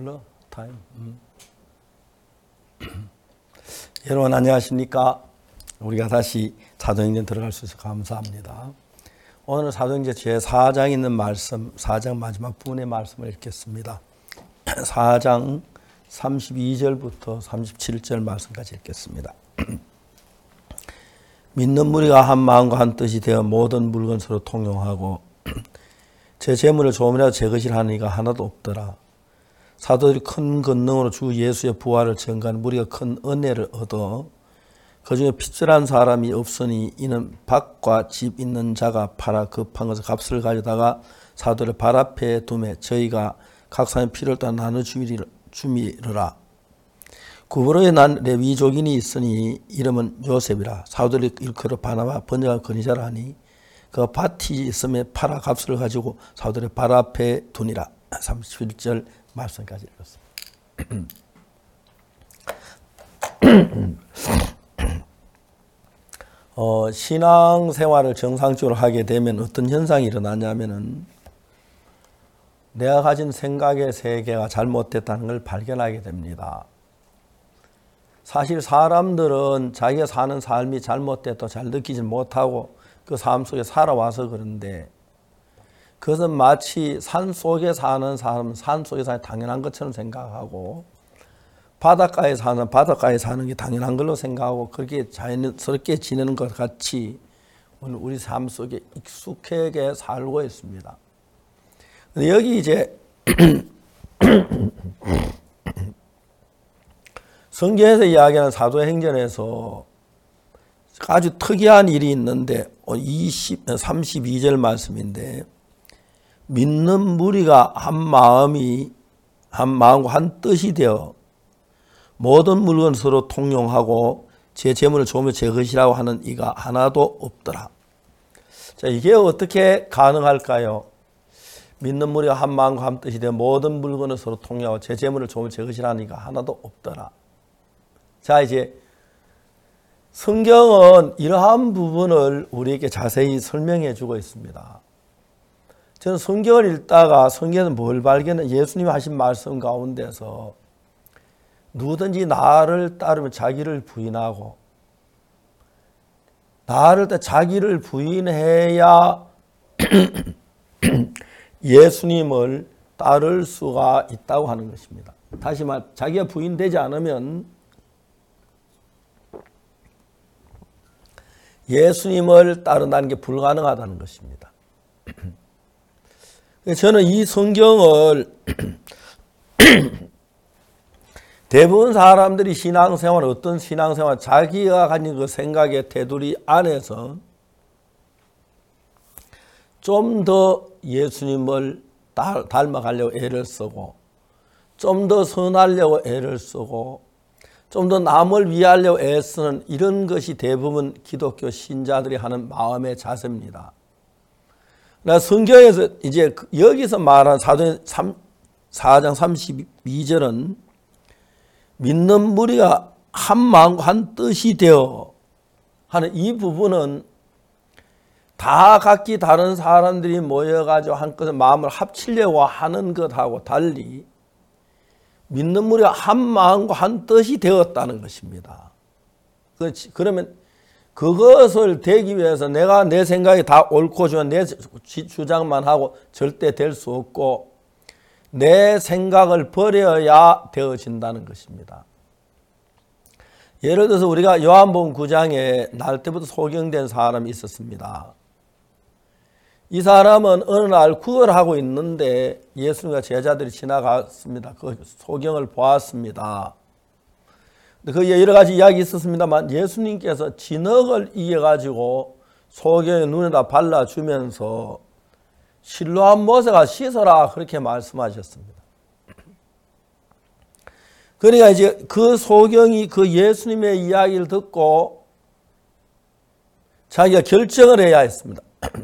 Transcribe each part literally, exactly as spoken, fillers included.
흘러 타임. 음. 여러분 안녕하십니까? 우리가 다시 사도행전 들어갈 수 있어서 감사합니다. 오늘 사도행전 제사 장 있는 말씀, 사 장 마지막 부분의 말씀을 읽겠습니다. 사 장 삼십이 절부터 삼십칠 절 말씀까지 읽겠습니다. 믿는 무리가 한 마음과 한 뜻이 되어 모든 물건 서로 통용하고 제 재물을 조금이라도 제 것이라 하는 이가 하나도 없더라. 사도들이 큰 권능으로 주 예수의 부활을 증거하는 무리가 큰 은혜를 얻어 그중에 핏줄한 사람이 없으니 이는 밭과 집 있는 자가 팔아 급한 것을 값을 가져다가 사도를 발 앞에 두매 저희가 각 사람의 필요를 따라 나눠 주미르라. 구브로에 난 레위족인이 있으니 이름은 요셉이라. 사도들이 일컬어 바나바 번역한 건의자라 하니 그 밭이 있음에 팔아 값을 가지고 사도들의 발 앞에 두니라. 삼십일 절 말씀까지 읽었습니다. 어, 신앙생활을 정상적으로 하게 되면 어떤 현상이 일어나냐면은 내가 가진 생각의 세계가 잘못됐다는 걸 발견하게 됩니다. 사실 사람들은 자기가 사는 삶이 잘못됐다고 잘 느끼지 못하고 그 삶 속에 살아와서 그런데 그것은 마치 산 속에 사는 사람은 산 속에 사는 게 당연한 것처럼 생각하고 바닷가에 사는 바닷가에 사는 게 당연한 걸로 생각하고 그렇게 자연스럽게 지내는 것 같이 오늘 우리 삶 속에 익숙하게 살고 있습니다. 근데 여기 이제 성경에서 이야기하는 사도행전에서 아주 특이한 일이 있는데 이십, 삼십이 절 말씀인데 믿는 무리가 한 마음이 한 마음과 한 뜻이 되어 모든 물건 서로 통용하고 제 재물을 조금에 제 것이라고 하는 이가 하나도 없더라. 자, 이게 어떻게 가능할까요? 믿는 무리가 한 마음과 한 뜻이 되어 모든 물건을 서로 통용하고 제 재물을 조금에 제 것이라는 이가 하나도 없더라. 자, 이제 성경은 이러한 부분을 우리에게 자세히 설명해 주고 있습니다. 저는 성경을 읽다가 성경에서 뭘 발견해? 예수님이 하신 말씀 가운데서 누구든지 나를 따르면 자기를 부인하고 나를 따 자기를 부인해야 예수님을 따를 수가 있다고 하는 것입니다. 다시 말, 자기가 부인되지 않으면 예수님을 따른다는 게 불가능하다는 것입니다. 저는 이 성경을 대부분 사람들이 신앙생활, 어떤 신앙생활, 자기가 가진 그 생각의 테두리 안에서 좀 더 예수님을 닮아가려고 애를 쓰고 좀 더 선하려고 애를 쓰고 좀 더 남을 위하려고 애쓰는 이런 것이 대부분 기독교 신자들이 하는 마음의 자세입니다. 성경에서 이제 여기서 말한 사도행전 사 장 삼십이 절은 믿는 무리가 한 마음과 한 뜻이 되어 하는 이 부분은 다 각기 다른 사람들이 모여가지고 한껏 마음을 합치려고 하는 것하고 달리 믿는 무리가 한 마음과 한 뜻이 되었다는 것입니다. 그렇지. 그러면 그것을 되기 위해서 내가 내 생각이 다 옳고 좋은 내 주장만 하고 절대 될 수 없고 내 생각을 버려야 되어진다는 것입니다. 예를 들어서 우리가 요한복음 구 장에 날 때부터 소경된 사람이 있었습니다. 이 사람은 어느 날 구걸을 하고 있는데 예수님과 제자들이 지나갔습니다. 그 소경을 보았습니다. 그 여러 가지 이야기 있었습니다만 예수님께서 진흙을 이겨가지고 소경의 눈에다 발라주면서 실로암 모세가 씻어라 그렇게 말씀하셨습니다. 그러니까 이제 그 소경이 그 예수님의 이야기를 듣고 자기가 결정을 해야 했습니다.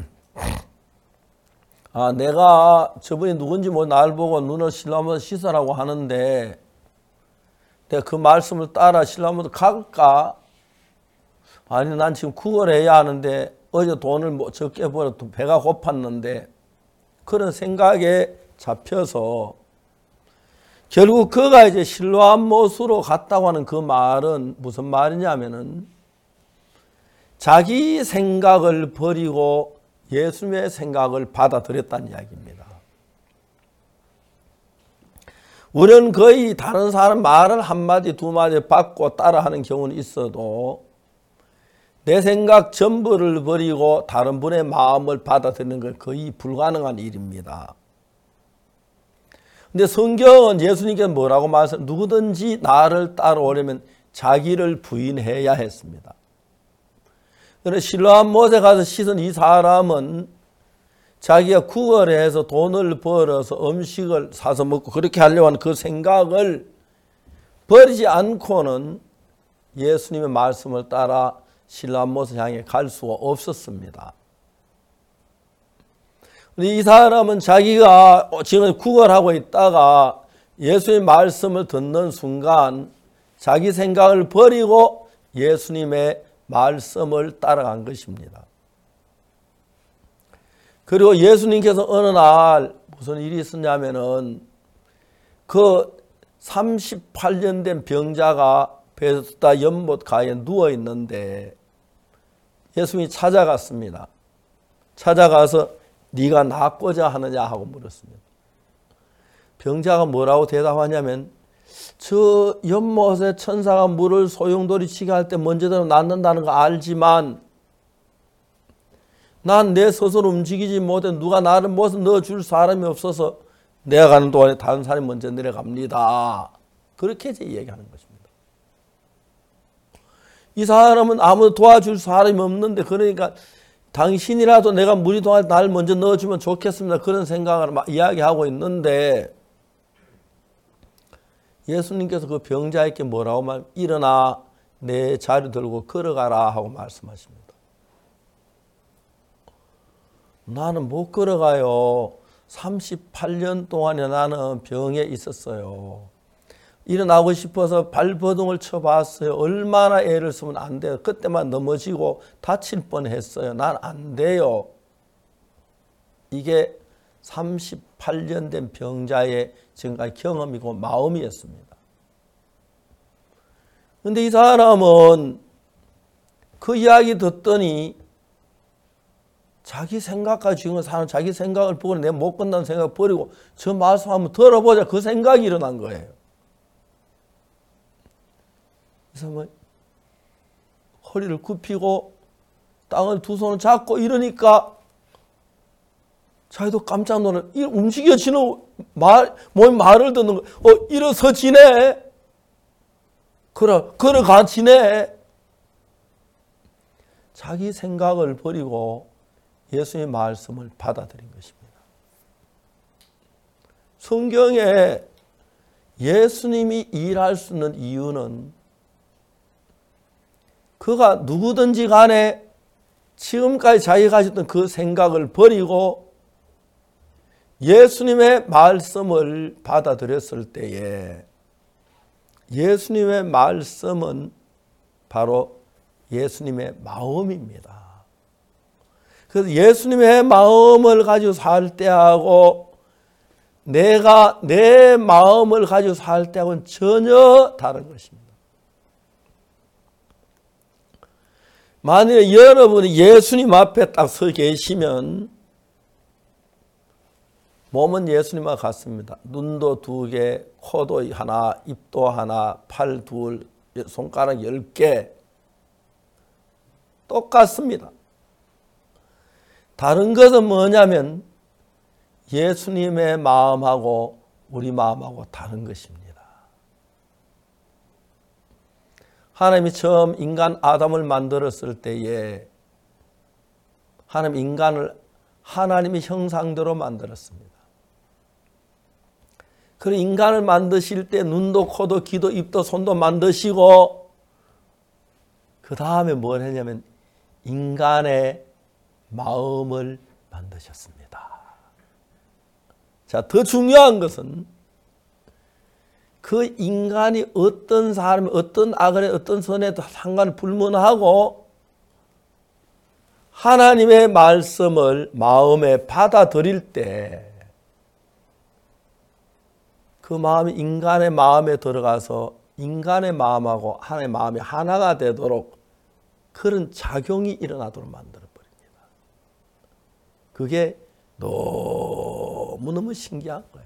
아, 내가 저분이 누군지 뭐 날 보고 눈을 실로암 씻으라고 하는데 내가 그 말씀을 따라 실로암으로 갈까? 아니, 난 지금 구걸해야 하는데 어제 돈을 뭐 적게 벌어 배가 고팠는데 그런 생각에 잡혀서 결국 그가 이제 실로암 못으로 갔다고 하는 그 말은 무슨 말이냐면은 자기 생각을 버리고 예수님의 생각을 받아들였다는 이야기입니다. 우리는 거의 다른 사람 말을 한마디 두마디 받고 따라하는 경우는 있어도 내 생각 전부를 버리고 다른 분의 마음을 받아들이는 건 거의 불가능한 일입니다. 근데 성경은 예수님께서 뭐라고 말씀? 누구든지 나를 따라오려면 자기를 부인해야 했습니다. 그런데 실로암 못에 가서 씻은 이 사람은 자기가 구걸해서 돈을 벌어서 음식을 사서 먹고 그렇게 하려고 하는 그 생각을 버리지 않고는 예수님의 말씀을 따라 실로암 못을 향해 갈 수가 없었습니다. 이 사람은 자기가 지금 구걸하고 있다가 예수님의 말씀을 듣는 순간 자기 생각을 버리고 예수님의 말씀을 따라간 것입니다. 그리고 예수님께서 어느 날 무슨 일이 있었냐면은 그 삼십팔 년 된 병자가 베스다 연못가에 누워 있는데 예수님이 찾아갔습니다. 찾아가서 네가 낫고자 하느냐 하고 물었습니다. 병자가 뭐라고 대답하냐면 저 연못에 천사가 물을 소용돌이 치게 할 때 먼저대로 낫는다는 거 알지만 난 내 스스로 움직이지 못해 누가 나를 못에 넣어줄 사람이 없어서 내가 가는 동안에 다른 사람이 먼저 내려갑니다. 그렇게 이제 얘기하는 것입니다. 이 사람은 아무도 도와줄 사람이 없는데 그러니까 당신이라도 내가 물이 동안에 날 먼저 넣어주면 좋겠습니다. 그런 생각을 막 이야기하고 있는데 예수님께서 그 병자에게 뭐라고 말? 일어나 내 자리 들고 걸어가라 하고 말씀하십니다. 나는 못 걸어가요. 삼십팔 년 동안에 나는 병에 있었어요. 일어나고 싶어서 발버둥을 쳐봤어요. 얼마나 애를 쓰면 안 돼요. 그때만 넘어지고 다칠 뻔했어요. 난 안 돼요. 이게 삼십팔 년 된 병자의 지금까지 경험이고 마음이었습니다. 그런데 이 사람은 그 이야기 듣더니 자기 생각까지 지금 사는 자기 생각을 보고 내가 못 건다는 생각을 버리고 저 말씀 한번 들어보자 그 생각이 일어난 거예요. 그래서 뭐 허리를 굽히고 땅을 두 손을 잡고 이러니까 자기도 깜짝 놀라 움직여지는 말, 몸이 말을 듣는 거. 어, 일어서지네. 걸어, 걸어가지네. 자기 생각을 버리고 예수님의 말씀을 받아들인 것입니다. 성경에 예수님이 일할 수 있는 이유는 그가 누구든지 간에 지금까지 자기가 가졌던 그 생각을 버리고 예수님의 말씀을 받아들였을 때에 예수님의 말씀은 바로 예수님의 마음입니다. 그래서 예수님의 마음을 가지고 살 때하고 내가 내 마음을 가지고 살 때하고는 전혀 다른 것입니다. 만약에 여러분이 예수님 앞에 딱 서 계시면 몸은 예수님과 같습니다. 눈도 두 개, 코도 하나, 입도 하나, 팔 둘, 손가락 열 개 똑같습니다. 다른 것은 뭐냐면 예수님의 마음하고 우리 마음하고 다른 것입니다. 하나님이 처음 인간 아담을 만들었을 때에 하나님 인간을 하나님의 형상대로 만들었습니다. 그리고 인간을 만드실 때 눈도 코도 귀도 입도 손도 만드시고 그 다음에 뭘 했냐면 인간의 마음을 만드셨습니다. 자, 더 중요한 것은 그 인간이 어떤 사람이 어떤 악을 해 어떤 선에도 상관을 불문하고 하나님의 말씀을 마음에 받아들일 때 그 마음이 인간의 마음에 들어가서 인간의 마음하고 하나님의 마음이 하나가 되도록 그런 작용이 일어나도록 만들어버립니다. 그게 너무너무 신기한 거예요.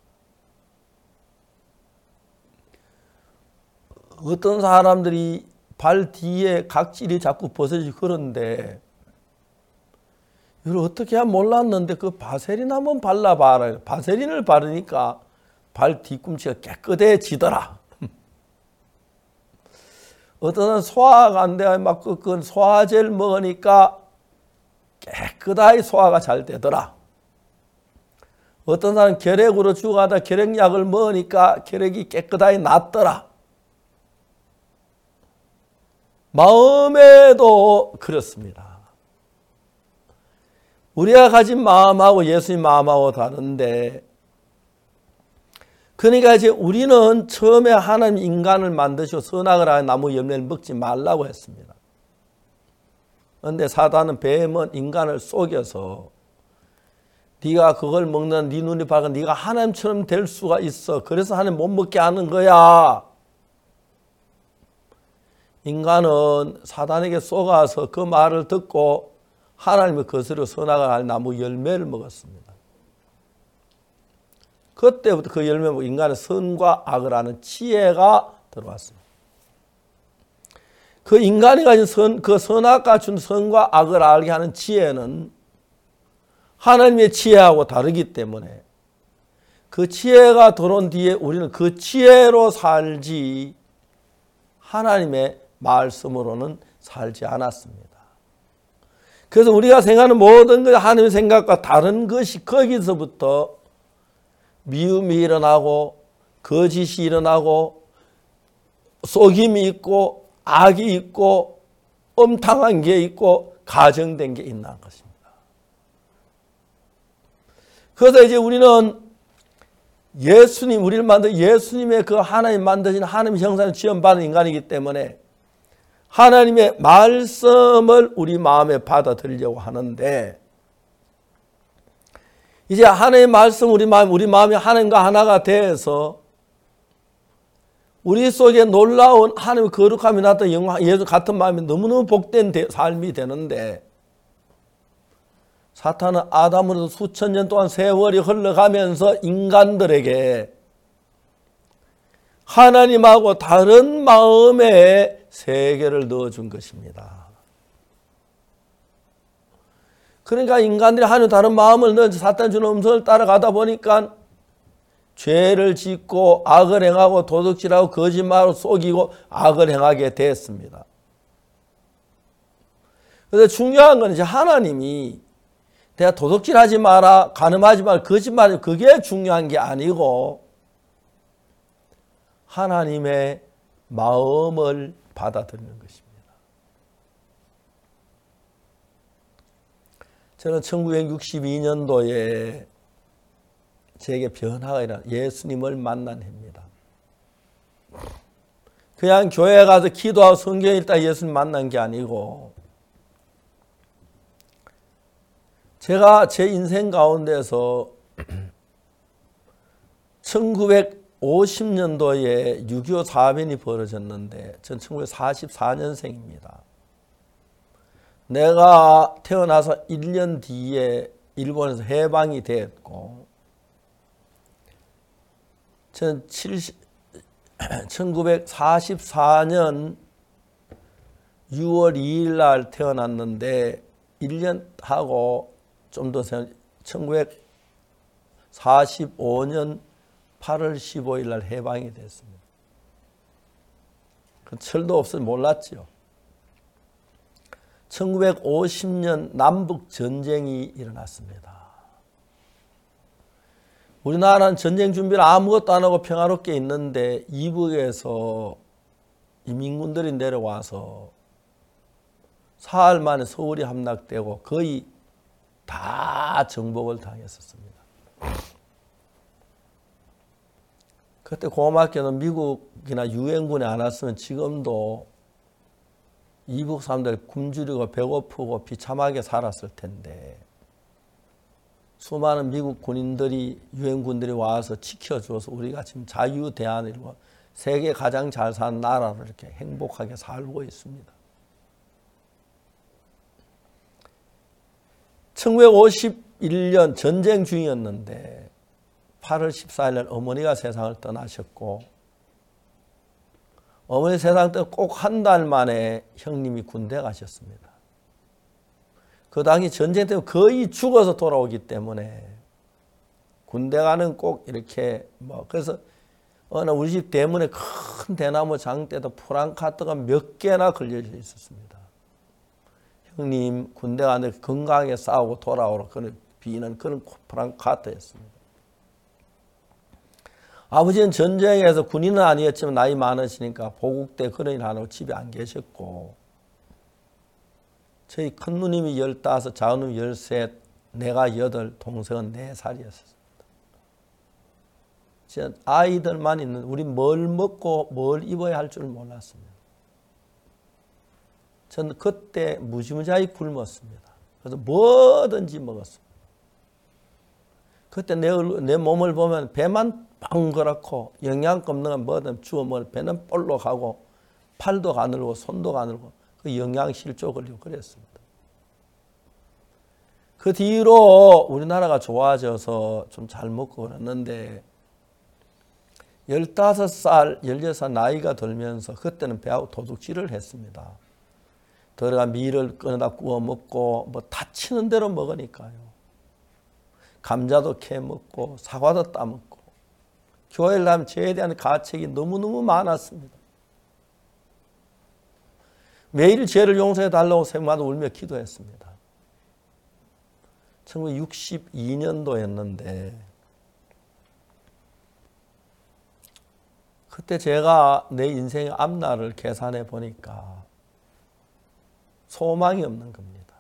어떤 사람들이 발 뒤에 각질이 자꾸 벗어지고 그런데 이걸 어떻게 하면 몰랐는데 그 바세린 한번 발라봐라. 바세린을 바르니까 발 뒤꿈치가 깨끗해지더라. 어떤 사람은 소화가 안 돼 막 그 소화제를 먹으니까 깨끗하게 소화가 잘 되더라. 어떤 사람은 결핵으로 죽어가다 결핵약을 먹으니까 결핵이 깨끗하게 낫더라. 마음에도 그렇습니다. 우리가 가진 마음하고 예수님 마음하고 다른데, 그러니까 이제 우리는 처음에 하나님 인간을 만드시고 선악을 하여 나무 열매를 먹지 말라고 했습니다. 그런데 사단은, 뱀은 인간을 속여서 네가 그걸 먹는 네 눈이 밝아 네가 하나님처럼 될 수가 있어. 그래서 하나님 못 먹게 하는 거야. 인간은 사단에게 속아서 그 말을 듣고 하나님의 거스려 선악을 할 나무 열매를 먹었습니다. 그때부터 그 열매 먹고 인간의 선과 악을 아는 지혜가 들어왔습니다. 그 인간이 가진 선, 그 선악과 준 선과 악을 알게 하는 지혜는 하나님의 지혜하고 다르기 때문에 그 지혜가 들어온 뒤에 우리는 그 지혜로 살지 하나님의 말씀으로는 살지 않았습니다. 그래서 우리가 생각하는 모든 것, 하나님의 생각과 다른 것이 거기서부터 미움이 일어나고 거짓이 일어나고 속임이 있고 악이 있고 엄탕한 게 있고 가정된 게 있는 것입니다. 그래서 이제 우리는 예수님, 우리를 만든 예수님의 그 하나님 만드신 하나님 형상을 지원받은 인간이기 때문에 하나님의 말씀을 우리 마음에 받아들이려고 하는데, 이제 하나님의 말씀, 우리 마음, 우리 마음이 하나님과 하나가 돼서 우리 속에 놀라운 하나님의 거룩함이 나타난 영광, 예수 같은 마음이 너무너무 복된 삶이 되는데, 사탄은 아담으로부터 수천 년 동안 세월이 흘러가면서 인간들에게 하나님하고 다른 마음의 세계를 넣어준 것입니다. 그러니까 인간들이 하나님 다른 마음을 넣어서 사탄 주는 음성을 따라가다 보니까 죄를 짓고 악을 행하고 도둑질하고 거짓말로 속이고 악을 행하게 됐습니다. 그래서 중요한 건 이제 하나님이 내가 도둑질하지 마라, 간음하지 마라, 거짓말하지 마라, 그게 중요한 게 아니고 하나님의 마음을 받아들이는 것입니다. 저는 천구백육십이 년도에 제게 변화가 일어나 예수님을 만난 해입니다. 그냥 교회에 가서 기도하고 성경 읽다 예수님 만난 게 아니고, 제가 제 인생 가운데서 천구백오십 년도에 육이오 사변이 벌어졌는데 전 천구백사십사 년생입니다. 내가 태어나서 일 년 뒤에 일본에서 해방이 됐고, 저는 천구백사십사 년 유월 이일 날 태어났는데 일 년 하고 좀 더 천구백사십오 년 팔월 십오일 날 해방이 됐습니다. 그 철도 없어서 몰랐죠. 천구백오십 년 남북 전쟁이 일어났습니다. 우리나라는 전쟁 준비를 아무것도 안 하고 평화롭게 있는데 이북에서 이민군들이 내려와서 사흘 만에 서울이 함락되고 거의 다 정복을 당했었습니다. 그때 고맙게는 미국이나 유엔군이 안 왔으면 지금도 이북 사람들 굶주리고 배고프고 비참하게 살았을 텐데, 수많은 미국 군인들이 유엔군들이 와서 지켜줘서 우리가 지금 자유대한민국 세계 가장 잘 사는 나라로 이렇게 행복하게 살고 있습니다. 천구백오십일 년 전쟁 중이었는데 팔월 십사일 날 어머니가 세상을 떠나셨고 어머니 세상 때 꼭 한 달 만에 형님이 군대 가셨습니다. 그 당시 전쟁 때문에 거의 죽어서 돌아오기 때문에 군대 가는 꼭 이렇게 뭐 그래서 어느 우리 집 대문에 큰 대나무 장대도 프랑카드가 몇 개나 걸려져 있었습니다. 형님 군대 가는데 건강하게 싸우고 돌아오라 그런 비는 그런 프랑카드였습니다. 아버지는 전쟁에서 군인은 아니었지만 나이 많으시니까 보국대 그런 일 안 하고 집에 안 계셨고 저희 큰 누님이 열다섯, 작은 누님이 열셋, 내가 여덟, 동생은 네 살이었습니다. 진짜 아이들만 있는 우리 뭘 먹고 뭘 입어야 할 줄 몰랐습니다. 저는 그때 무지무지하게 굶었습니다. 그래서 뭐든지 먹었습니다. 그때 내, 내 몸을 보면 배만 빵그랗고 영양가 없는 건 뭐든 주워 먹을 배는 볼록하고 팔도 가늘고 손도 가늘고 그 영양실조 걸리고 그랬습니다. 그 뒤로 우리나라가 좋아져서 좀 잘 먹고 그랬는데 열다섯 살, 열여섯 살 나이가 들면서 그때는 배하고 도둑질을 했습니다. 들어가 밀을 꺼내다 구워 먹고 뭐 다치는 대로 먹으니까요. 감자도 캐 먹고 사과도 따 먹고 교회를 가면 죄에 대한 가책이 너무너무 많았습니다. 매일 죄를 용서해 달라고 새벽마다 울며 기도했습니다. 천구백육십이 년도였는데 그때 제가 내 인생의 앞날을 계산해 보니까 소망이 없는 겁니다.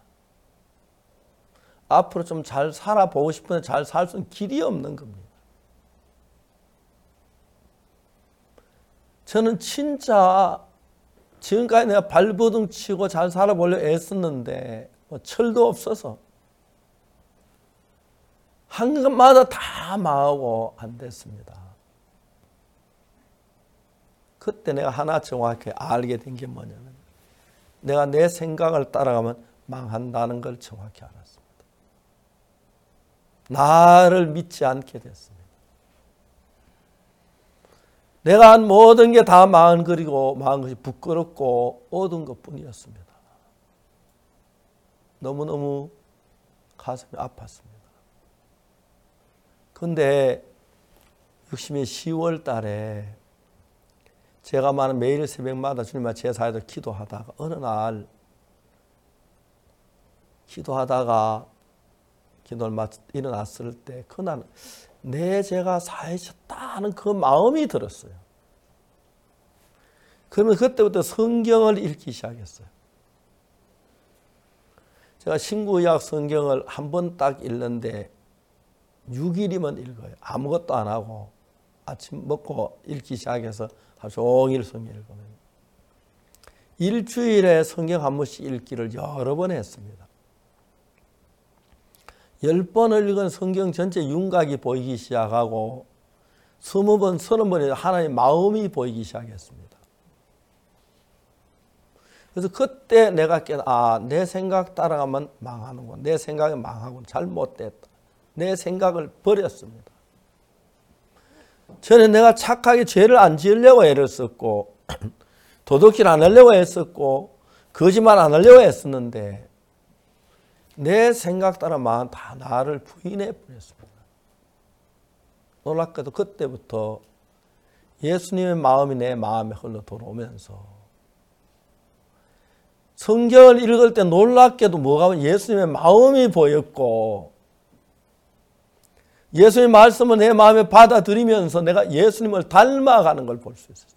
앞으로 좀 잘 살아보고 싶은데 잘 살 수 있는 길이 없는 겁니다. 저는 진짜 지금까지 내가 발버둥 치고 잘 살아보려고 애썼는데 뭐 철도 없어서 한 것마다 다 망하고 안 됐습니다. 그때 내가 하나 정확히 알게 된 게 뭐냐면 내가 내 생각을 따라가면 망한다는 걸 정확히 알았습니다. 나를 믿지 않게 됐습니다. 내가 한 모든 게 다 망한 것이고 망한 것이 부끄럽고 어두운 것뿐이었습니다. 너무너무 가슴이 아팠습니다. 그런데 육십 년 시월 달에 제가 많은 매일 새벽마다 주님과 제사에도 기도하다가 어느 날 기도하다가 기도를 마쳐 일어났을 때 그날 내 죄가 사해졌다는 그 마음이 들었어요. 그러면 그때부터 성경을 읽기 시작했어요. 제가 신구약 성경을 한 번 딱 읽는데 육 일이면 읽어요. 아무것도 안 하고 아침 먹고 읽기 시작해서 하루 종일 성경 읽어요. 일주일에 성경 한 번씩 읽기를 여러 번 했습니다. 열 번을 읽은 성경 전체 윤곽이 보이기 시작하고 스무 번, 서른 번에 하나님의 마음이 보이기 시작했습니다. 그래서 그때 내가 깨달아, 아, 내 생각 따라가면 망하는군. 내 생각이 망하군. 잘못됐다. 내 생각을 버렸습니다. 전에 내가 착하게 죄를 안 지으려고 애를 썼고 도둑질 안 하려고 했었고 거짓말 안 하려고 했었는데 내 생각 따라만 다 나를 부인해 버렸습니다. 놀랍게도 그때부터 예수님의 마음이 내 마음에 흘러 들어오면서 성경을 읽을 때 놀랍게도 뭐가 예수님의 마음이 보였고 예수님의 말씀을 내 마음에 받아들이면서 내가 예수님을 닮아가는 걸 볼 수 있었어요.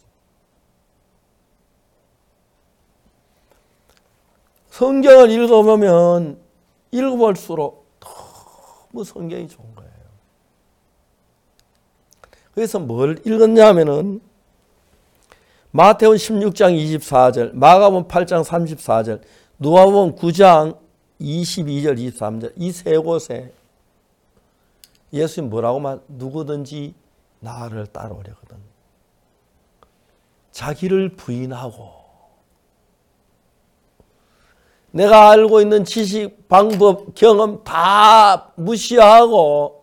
성경을 읽어보면 읽어볼수록 너무 성경이 좋은 거예요. 그래서 뭘 읽었냐면은 마태복음 십육 장 이십사 절, 마가복음 팔 장 삼십사 절, 누가복음 구 장 이십이 절 이십삼 절 이 세 곳에 예수님 뭐라고 말? 누구든지 나를 따라오려거든 자기를 부인하고 내가 알고 있는 지식, 방법, 경험 다 무시하고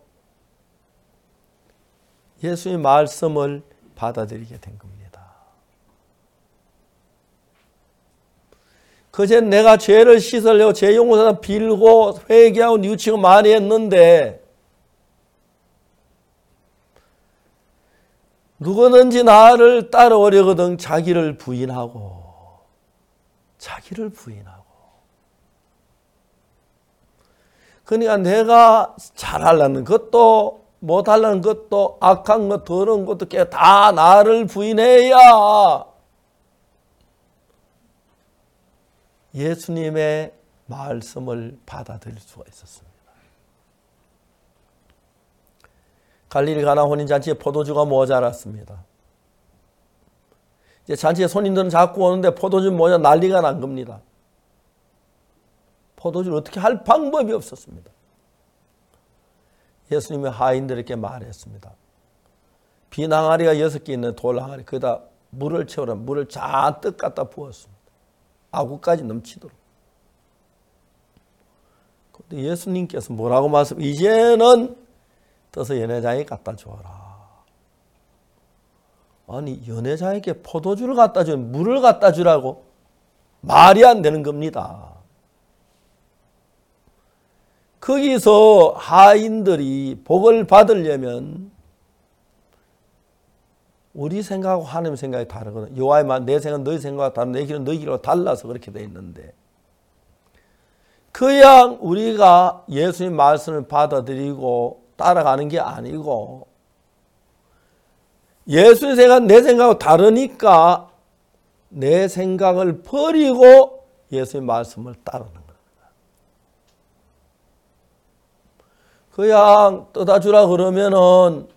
예수님의 말씀을 받아들이게 된 겁니다. 그제 내가 죄를 씻으려고 죄 용서를 빌고 회개하고 뉘우치고 많이 했는데 누구든지 나를 따라오려거든 자기를 부인하고 자기를 부인하고 그러니까 내가 잘하려는 것도 못하려는 것도 악한 것 더러운 것도 다 나를 부인해야 예수님의 말씀을 받아들일 수가 있었습니다. 갈릴리 가나 혼인잔치에 포도주가 모자랐습니다. 이제 잔치에 손님들은 자꾸 오는데 포도주 모자 난리가 난 겁니다. 포도주를 어떻게 할 방법이 없었습니다. 예수님이 하인들에게 말했습니다. 빈 항아리가 여섯 개 있는 돌 항아리 거기다 물을 채우라 물을 잔뜩 갖다 부었습니다. 아구까지 넘치도록. 그런데 예수님께서 뭐라고 말씀? 이제는 떠서 연회장에 갖다 주어라. 아니 연회장에게 포도주를 갖다 주면 물을 갖다 주라고? 말이 안 되는 겁니다. 거기서 하인들이 복을 받으려면 우리 생각하고 하나님 생각이 다르거든. 여호와의 말, 내 생각은 너희 생각과 다른 내 길은 너희 길과 달라서 그렇게 돼 있는데 그냥 우리가 예수님 말씀을 받아들이고 따라가는 게 아니고 예수님 생각, 내 생각하고 다르니까 내 생각을 버리고 예수님 말씀을 따르는 겁니다. 그냥 떠다 주라 그러면은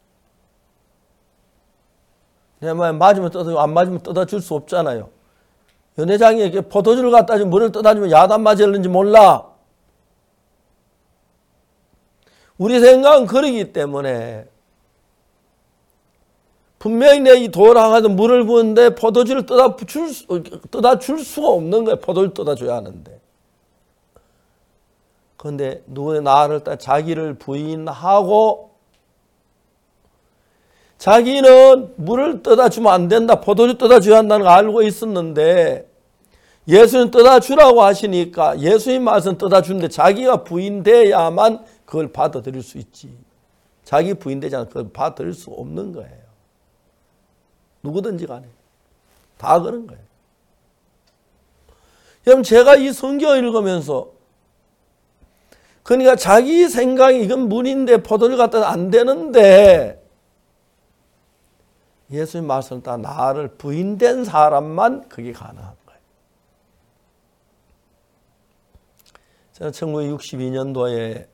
내 말 맞으면 떠다 안 맞으면 떠다 줄 수 없잖아요. 연회장에게 포도주를 갖다 주면 물을 떠다 주면 야단 맞을는지 몰라. 우리 생각은 그러기 때문에 분명히 내 이 돌 항아리에 물을 부었는데 포도주를 떠다 줄, 떠다 줄 수가 없는 거예요. 포도주를 떠다 줘야 하는데. 그런데 누구의 나를 따라 자기를 부인하고 자기는 물을 떠다 주면 안 된다. 포도주 떠다 줘야 한다는 거 알고 있었는데 예수님 떠다 주라고 하시니까 예수님 말씀 떠다 주는데 자기가 부인돼야만 그걸 받아들일 수 있지. 자기 부인되지 않으면 그걸 받아들일 수 없는 거예요. 누구든지 간에. 다 그런 거예요. 여러분 제가 이 성경을 읽으면서 그러니까 자기 생각이 이건 물인데 포도를 갖다가 안 되는데 예수님 말씀을 따라 나를 부인된 사람만 그게 가능한 거예요. 저는 천구백육십이 년도에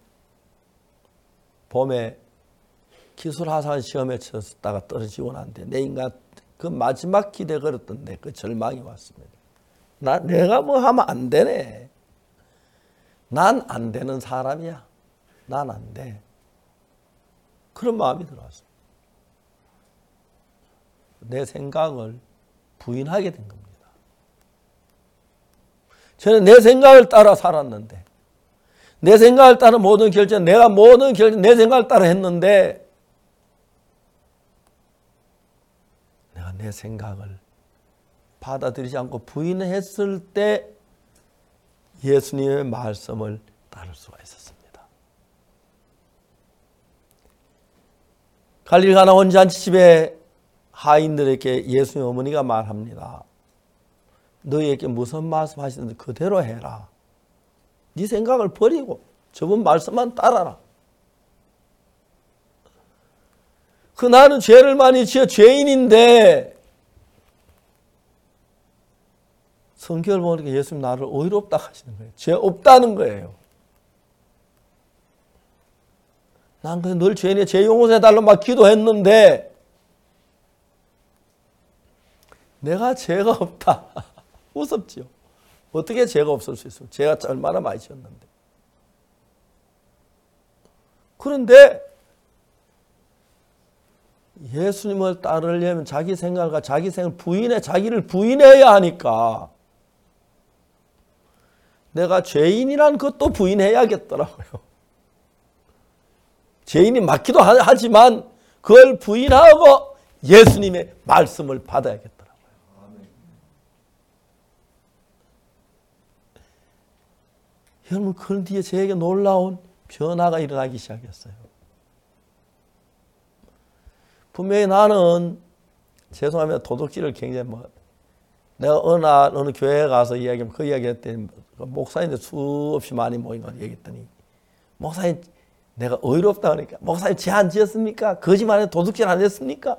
봄에 기술하산 시험에 쳤다가 떨어지고 난데 내 인간 그 마지막 기대 걸었던데 그 절망이 왔습니다. 나 내가 뭐 하면 안 되네. 난 안 되는 사람이야. 난 안 돼. 그런 마음이 들어왔어요. 내 생각을 부인하게 된 겁니다. 저는 내 생각을 따라 살았는데 내 생각을 따라 모든 결정, 내가 모든 결정 내 생각을 따라 했는데 내가 내 생각을 받아들이지 않고 부인했을 때 예수님의 말씀을 따를 수가 있었습니다. 갈릴리 가나 혼인잔치집에 하인들에게 예수님 어머니가 말합니다. 너희에게 무슨 말씀 하시는지 그대로 해라. 네 생각을 버리고 저분 말씀만 따라라. 그 나는 죄를 많이 지어 죄인인데 성경을 보니까 예수님 나를 의롭다 하시는 거예요. 죄 없다는 거예요. 난 그냥 늘 죄인이야. 죄 용서해달라고 막 기도했는데 내가 죄가 없다. 무섭지요. 어떻게 죄가 없을 수 있어요? 죄가 얼마나 많이 지었는데. 그런데 예수님을 따르려면 자기 생각과 자기 생각을 부인해, 자기를 부인해야 하니까 내가 죄인이란 것도 부인해야겠더라고요. 죄인이 맞기도 하지만 그걸 부인하고 예수님의 말씀을 받아야겠더라고요. 여러분, 그 뒤에 저에게 놀라운 변화가 일어나기 시작했어요. 분명히 나는 죄송합니다. 도둑질을 굉장히 뭐 내가 어느 날 어느 교회에 가서 이야기하면 그 이야기 했더니 목사님들 수없이 많이 모인 걸 얘기했더니 목사님 내가 어이롭다 그러니까 목사님 죄 안 지었습니까? 거짓말에 도둑질 안 했습니까?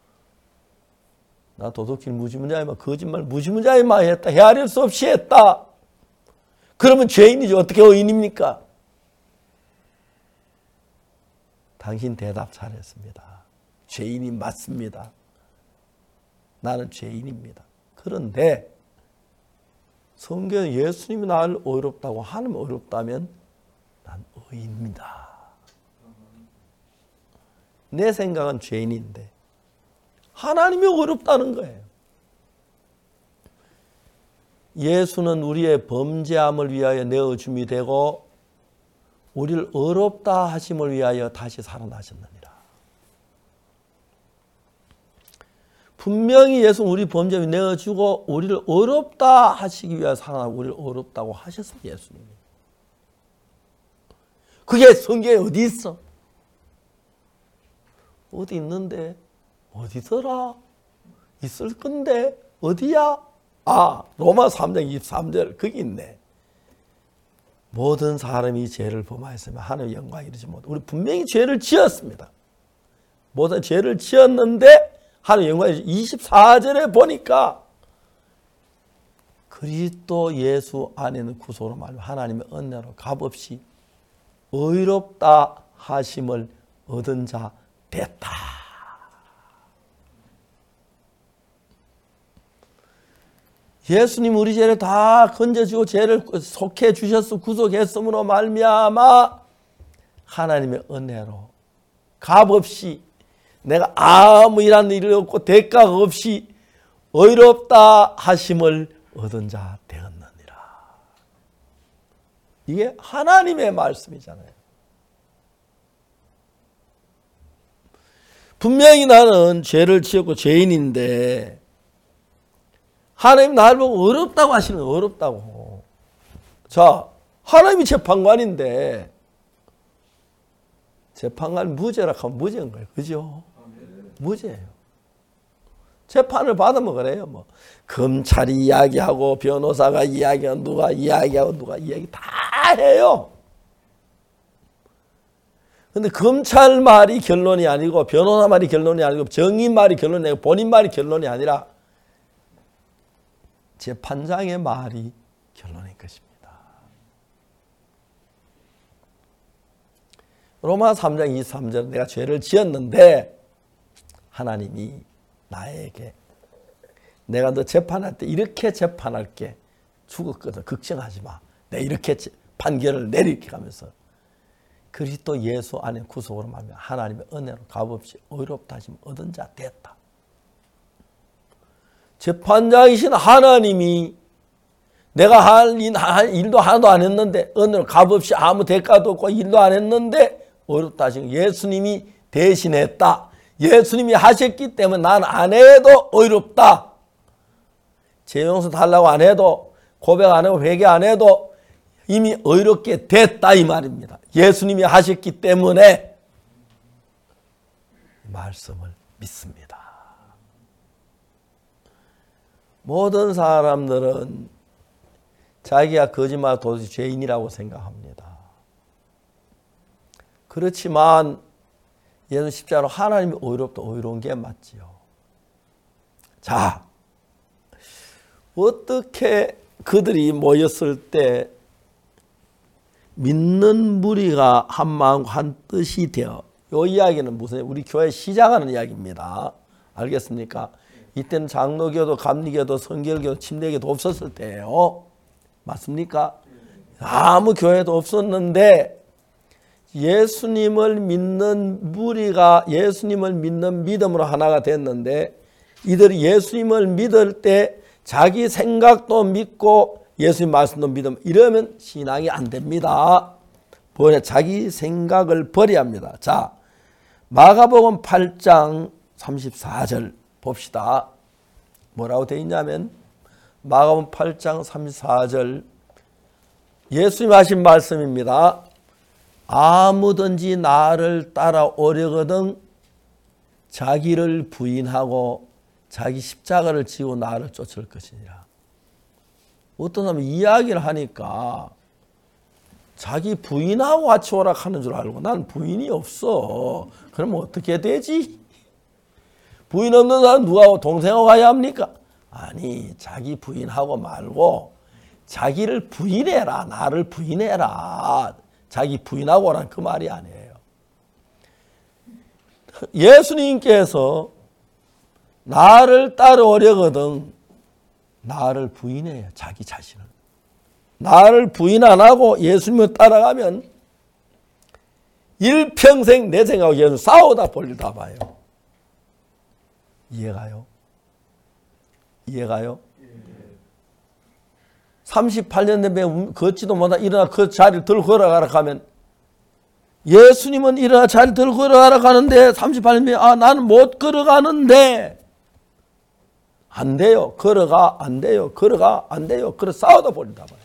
나 도둑질 무지문자이만 거짓말 무지문자이만 했다. 헤아릴 수 없이 했다. 그러면 죄인이지 어떻게 의인입니까? 당신 대답 잘했습니다. 죄인이 맞습니다. 나는 죄인입니다. 그런데 성경에 예수님이 나를 어이롭다고 하나님 어이롭다면 난 의인입니다. 내 생각은 죄인인데 하나님이 어이롭다는 거예요. 예수는 우리의 범죄함을 위하여 내어줌이 되고 우리를 어렵다 하심을 위하여 다시 살아나셨느니라. 분명히 예수는 우리 범죄를 내어주고 우리를 어렵다 하시기 위하여 살아나고 우리를 어렵다고 하셨습니다. 예수님이. 그게 성경에 어디 있어? 어디 있는데? 어디더라? 있을 건데 어디야? 아, 로마 삼 장 이십삼 절 거기 있네. 모든 사람이 죄를 범하였으면 하나님의 영광이 이르지 못. 우리 분명히 죄를 지었습니다. 모든 죄를 지었는데 하나님의 영광이 이십사 절에 보니까 그리스도 예수 안에는 구속으로 말하면 하나님의 은혜로 값없이 의롭다 하심을 얻은 자 됐다. 예수님 우리 죄를 다 건져주고 죄를 속해 주셨어 구속했음으로 말미암아 하나님의 은혜로 값없이 내가 아무 일한 일이 없고 대가가 없이 의롭다 하심을 얻은 자 되었느니라. 이게 하나님의 말씀이잖아요. 분명히 나는 죄를 지었고 죄인인데 하나님 나를 보고 어렵다고 하시는 거예요. 어렵다고. 자, 하나님이 재판관인데 재판관 무죄라 하면 무죄인 거예요. 그죠? 무죄예요. 재판을 받으면 그래요. 뭐 검찰이 이야기하고 변호사가 이야기하고 누가 이야기하고 누가 이야기 다 해요. 근데 검찰 말이 결론이 아니고 변호사 말이 결론이 아니고 정인 말이 결론이 아니고 본인 말이 결론이 아니라 재판장의 말이 결론인 것입니다. 로마 삼 장 이십삼 절 내가 죄를 지었는데 하나님이 나에게 내가 너 재판할 때 이렇게 재판할게. 죽었거든. 걱정하지 마. 내가 이렇게 판결을 내릴게 가면서 그리스도 예수 안에 구속으로 말하면 하나님의 은혜로 값없이 의롭다 하심 얻은 자 됐다. 재판장이신 하나님이 내가 할 일도 하나도 안 했는데 은혜로 값없이 아무 대가도 없고 일도 안 했는데 의롭다 하신 예수님이 대신했다. 예수님이 하셨기 때문에 난 안 해도 의롭다. 죄 용서 달라고 안 해도 고백 안 하고 회개 안 해도 이미 의롭게 됐다 이 말입니다. 예수님이 하셨기 때문에 말씀을 믿습니다. 모든 사람들은 자기가 거짓말 도저히 죄인이라고 생각합니다. 그렇지만 예수 십자가로 하나님이 의롭다 의로운 게 맞지요. 자, 어떻게 그들이 모였을 때 믿는 무리가 한 마음 한 뜻이 되어 이 이야기는 무슨 우리 교회 시작하는 이야기입니다. 알겠습니까? 이때는 장로교도 감리교도 성결교도 침례교도 없었을 때예요. 맞습니까? 아무 교회도 없었는데 예수님을 믿는 무리가 예수님을 믿는 믿음으로 하나가 됐는데 이들이 예수님을 믿을 때 자기 생각도 믿고 예수님 말씀도 믿으면 이러면 신앙이 안 됩니다. 버려, 자기 생각을 버려야 합니다. 자, 마가복음 팔 장 삼십사 절 봅시다. 뭐라고 되어 있냐면 마가복음 팔 장 삼십사 절 예수님 하신 말씀입니다. 아무든지 나를 따라오려거든 자기를 부인하고 자기 십자가를 지고 나를 쫓을 것이니라. 어떤 사람은 이야기를 하니까 자기 부인하고 같이 오라 하는 줄 알고 나는 부인이 없어. 그러면 어떻게 되지? 부인 없는 사람 누가 동생하고 가야 합니까? 아니, 자기 부인하고 말고 자기를 부인해라. 나를 부인해라. 자기 부인하고 오라는 그 말이 아니에요. 예수님께서 나를 따라오려거든 나를 부인해요. 자기 자신을. 나를 부인 안 하고 예수님을 따라가면 일평생 내 생각하고 예수님 싸우다 볼다 봐요. 이해가요? 이해가요? 삼십팔 년 내에 걷지도 못하 일어나 그 자리를 들고 걸어가라 하면 예수님은 일어나 자리를 들고 걸어가라 하는데 삼십팔 년 내에 아 나는 못 걸어가는데 안 돼요. 걸어가 안 돼요. 걸어가 안 돼요. 그래 싸우다 볼다 봐요.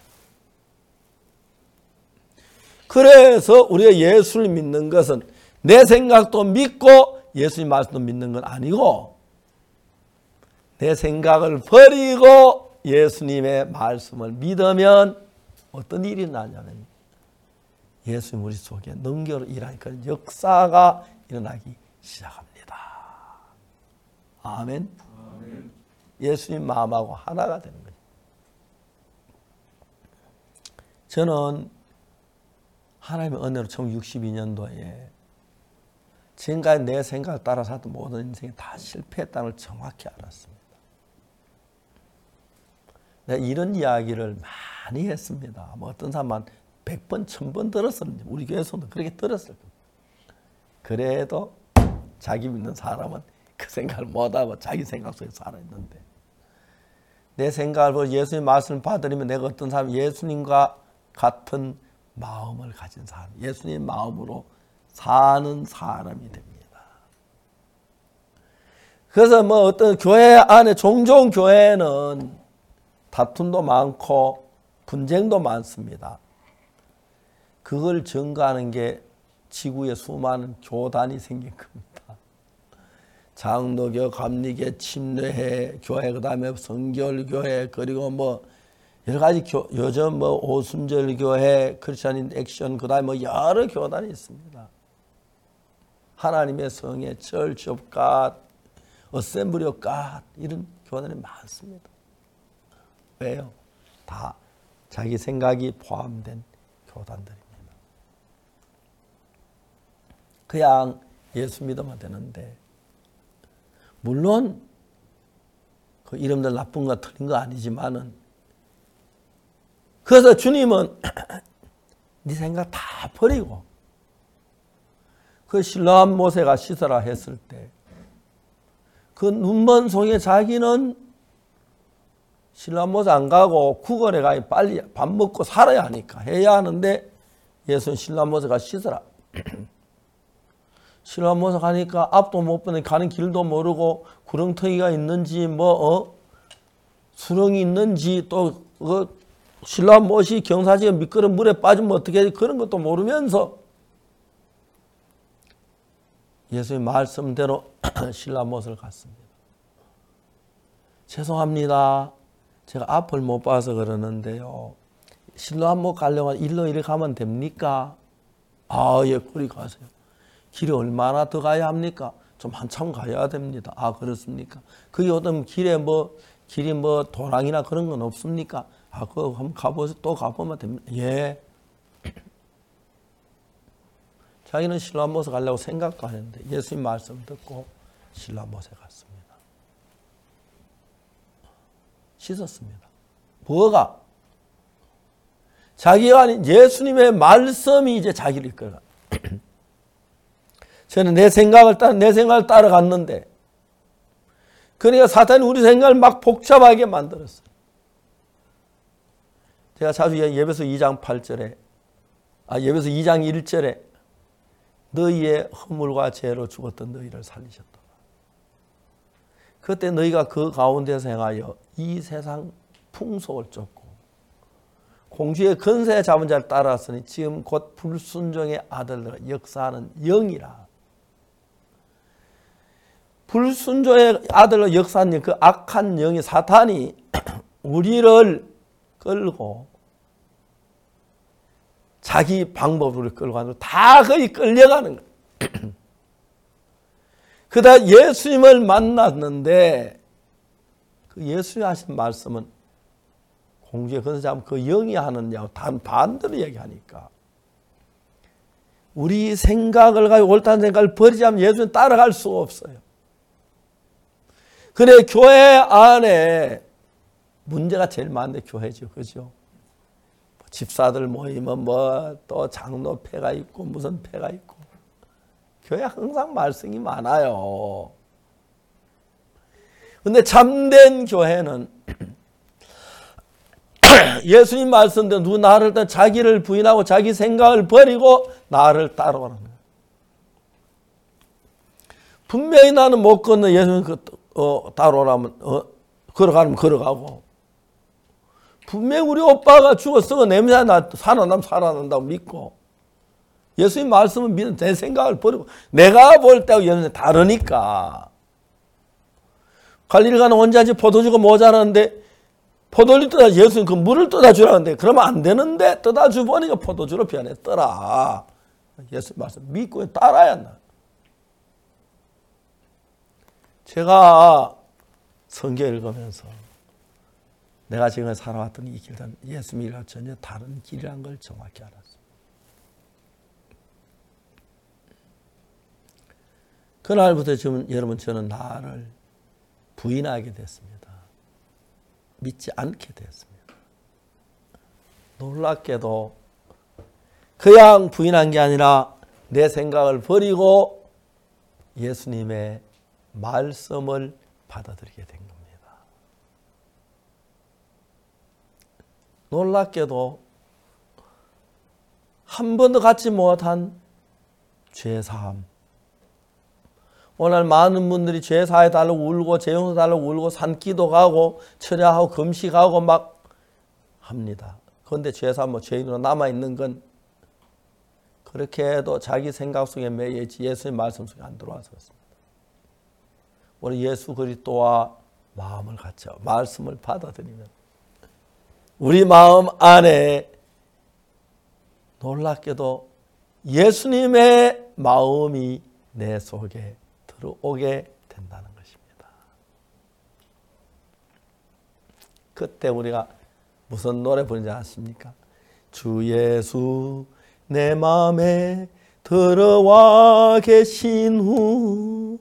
그래서 우리가 예수를 믿는 것은 내 생각도 믿고 예수님 말씀도 믿는 건 아니고 내 생각을 버리고 예수님의 말씀을 믿으면 어떤 일이 나냐면 예수님 우리 속에 능력으로 일하니까 역사가 일어나기 시작합니다. 아멘. 아멘. 예수님 마음하고 하나가 되는 거예요. 저는 하나님의 은혜로 천구백육십이 년도에 지금까지 내 생각을 따라 살던 모든 인생이 다 실패했다는 걸 정확히 알았습니다. 내가 이런 이야기를 많이 했습니다. 뭐 어떤 사람은 백 번, 천 번 들었었는데 우리 교회에서도 그렇게 들었을 겁니다. 그래도 자기 믿는 사람은 그 생각을 못하고 자기 생각 속에 살아있는데 내 생각을 보고 예수님 말씀을 받으려면 내가 어떤 사람 예수님과 같은 마음을 가진 사람, 예수님 마음으로 사는 사람이 됩니다. 그래서 뭐 어떤 교회 안에 종종 교회는 다툼도 많고 분쟁도 많습니다. 그걸 증거하는 게 지구에 수많은 교단이 생긴 겁니다. 장로교, 감리교, 침례회 교회, 그 다음에 성결교회, 그리고 뭐 여러 가지 교, 요즘 뭐 오순절교회, 크리스천 액션, 그 다음에 뭐 여러 교단이 있습니다. 하나님의 성의 Church of God, Assembly of God 이런 교단이 많습니다. 왜요? 다 자기 생각이 포함된 교단들입니다. 그냥 예수 믿으면 되는데 물론 그 이름들 나쁜 거 틀린 거 아니지만은 그래서 주님은 네 생각 다 버리고 그 실로암 모세가 씻으라 했을 때 그 눈먼 송이 자기는 신랑 모세 안 가고 구걸에 가 빨리 밥 먹고 살아야 하니까 해야 하는데 예수는 신랑 모세가 씻으라. 신랑 모세 가니까 앞도 못 보니 가는 길도 모르고 구렁텅이가 있는지 뭐 어? 수렁이 있는지 또 그 신랑 모세 경사지가 미끄럼 물에 빠지면 어떻게 해야 그런 것도 모르면서 예수의 말씀대로 신랑 모세를 갔습니다. 죄송합니다. 제가 앞을 못 봐서 그러는데요. 실로암 못 가려고 일로 이렇게 가면 됩니까? 아, 예, 그리 가세요. 길이 얼마나 더 가야 합니까? 좀 한참 가야 됩니다. 아, 그렇습니까? 그게 어떤 길에 뭐, 길이 뭐 도랑이나 그런 건 없습니까? 아, 그거 한번 가보세요. 또 가보면 됩니다. 예. 자기는 실로암 못에 가려고 생각도 안 했는데 예수님 말씀 듣고 실로암 못에 갔습니다. 씻었습니다. 뭐가? 자기가 아닌 예수님의 말씀이 이제 자기를 이끌어가. 저는 내 생각을 따라 내 생각을 따라갔는데, 그러니까 사탄이 우리 생각을 막 복잡하게 만들었어요. 제가 자주 예배서 이 장 팔 절에, 아 예배서 이 장 일 절에 너희의 허물과 죄로 죽었던 너희를 살리셨다. 그때 너희가 그 가운데서 행하여 이 세상 풍속을 쫓고 공주의 건세 잡은 자를 따라왔으니 지금 곧 불순종의 아들들과 역사하는 영이라. 불순종의 아들로 역사하는 그 악한 영이 사탄이 우리를 끌고 자기 방법으로 끌고 가는, 다 거의 끌려가는 거예요. 그다 예수님을 만났는데 그 예수님 하신 말씀은 공주의 건세 잡은 그 영이 하느냐고 단 반대로 얘기하니까, 우리 생각을 가지고 옳다는 생각을 버리자면 예수님 따라갈 수가 없어요. 그래 교회 안에 문제가 제일 많은데 교회죠, 그죠? 집사들 모이면 뭐 또 장로패가 있고 무슨 패가 있고, 교회 항상 말썽이 많아요. 근데 참된 교회는 예수님 말씀대로 누구 나를 따라 자기를 부인하고 자기 생각을 버리고 나를 따라오는 거예요. 분명히 나는 못 걷는 예수님 그, 어, 따라오라면 어, 걸어가면 걸어가고, 분명히 우리 오빠가 죽었어 냄새 나 살아나면 살아난다고 믿고, 예수님 말씀은 믿는 내 생각을 버리고 내가 볼 때하고 예수님 다르니까. 갈릴리 가는 원자지 포도주가 모자라는데 포도를 떠다 예수님 그 물을 떠다 주라는데 그러면 안 되는데 떠다 주 보니까 포도주로 변했더라. 예수님 말씀 믿고 따라야 한다. 제가 성경 읽으면서 내가 지금 살아왔던 이 길은 예수님이랑 전혀 다른 길이라는 걸 정확히 알았습니다. 그날부터 지금 여러분 저는 나를 부인하게 됐습니다. 믿지 않게 됐습니다. 놀랍게도 그냥 부인한 게 아니라 내 생각을 버리고 예수님의 말씀을 받아들이게 된 겁니다. 놀랍게도 한 번도 갖지 못한 죄사함. 오늘 많은 분들이 죄 사해 달라고 울고 죄 용서 달라고 울고 산기도 가고 철야하고 금식하고 막 합니다. 그런데 죄사 뭐 죄인으로 남아있는 건 그렇게 해도 자기 생각 속에 매여있지 예수의 말씀 속에 안 들어와서 그렇습니다. 우리 예수 그리스도와 마음을 같이 말씀을 받아들이면 우리 마음 안에 놀랍게도 예수님의 마음이 내 속에 들어오게 된다는 것입니다. 그때 우리가 무슨 노래 부르는지 아십니까? 주 예수 내 마음에 들어와 계신 후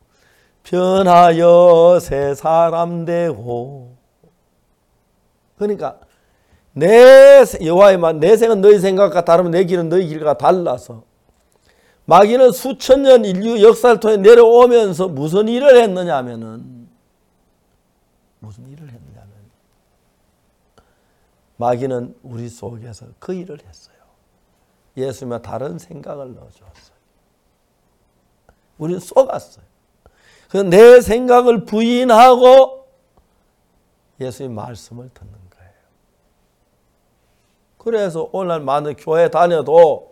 변하여 새 사람 되고. 그러니까 내 여호와의 말, 내 생은 너희 생각과 다르면 내 길은 너희 길과 달라서 마귀는 수천 년 인류 역사를 통해 내려오면서 무슨 일을 했느냐 하면은 무슨 일을 했느냐 하면 마귀는 우리 속에서 그 일을 했어요. 예수님과 다른 생각을 넣어주었어요. 우리는 속았어요. 그래서 내 생각을 부인하고 예수님 말씀을 듣는 거예요. 그래서 오늘 많은 교회 다녀도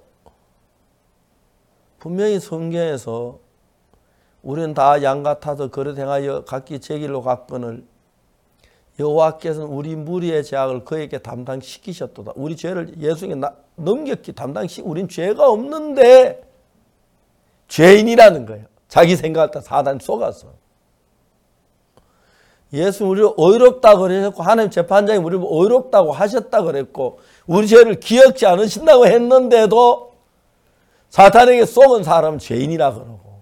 분명히 성경에서 우리는 다 양 같아서 그릇 행하여 각기 제 길로 갔거늘 여호와께서는 우리 무리의 죄악을 그에게 담당시키셨도다. 우리 죄를 예수님께 넘겼기 담당시. 우린 죄가 없는데 죄인이라는 거예요. 자기 생각할 때 사단 속았어. 예수 우리를 의롭다고 그러셨고 하나님 재판장이 우리를 의롭다고 하셨다고 그랬고 우리 죄를 기억지 않으신다고 했는데도 사탄에게 속은 사람은 죄인이라 그러고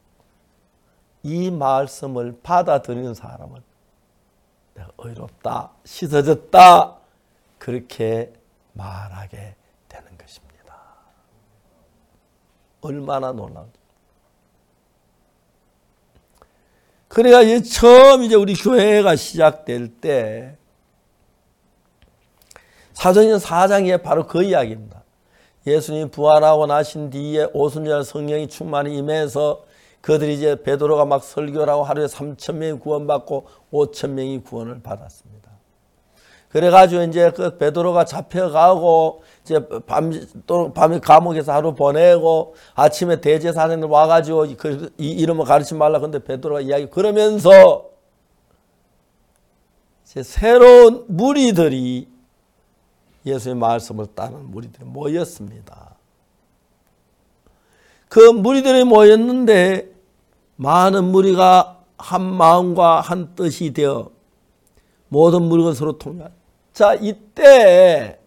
이 말씀을 받아들이는 사람은 내가 의롭다, 씻어졌다 그렇게 말하게 되는 것입니다. 얼마나 놀라운지. 그래가 이제 처음 이제 우리 교회가 시작될 때 사도행전 사 장이 바로 그 이야기입니다. 예수님이 부활하고 나신 뒤에 오순절 성령이 충만히 임해서 그들이 이제 베드로가 막 설교를 하고 하루에 삼천 명이 구원받고 오천 명이 구원을 받았습니다. 그래가지고 이제 그 베드로가 잡혀가고 이제 밤, 또 밤에 감옥에서 하루 보내고 아침에 대제사장들 와가지고 그 이 이름을 가르치지 말라. 근데 베드로가 이야기 그러면서 이제 새로운 무리들이 예수의 말씀을 따르는 무리들이 모였습니다. 그 무리들이 모였는데 많은 무리가 한 마음과 한 뜻이 되어 모든 물건 서로 통합니다. 자, 이때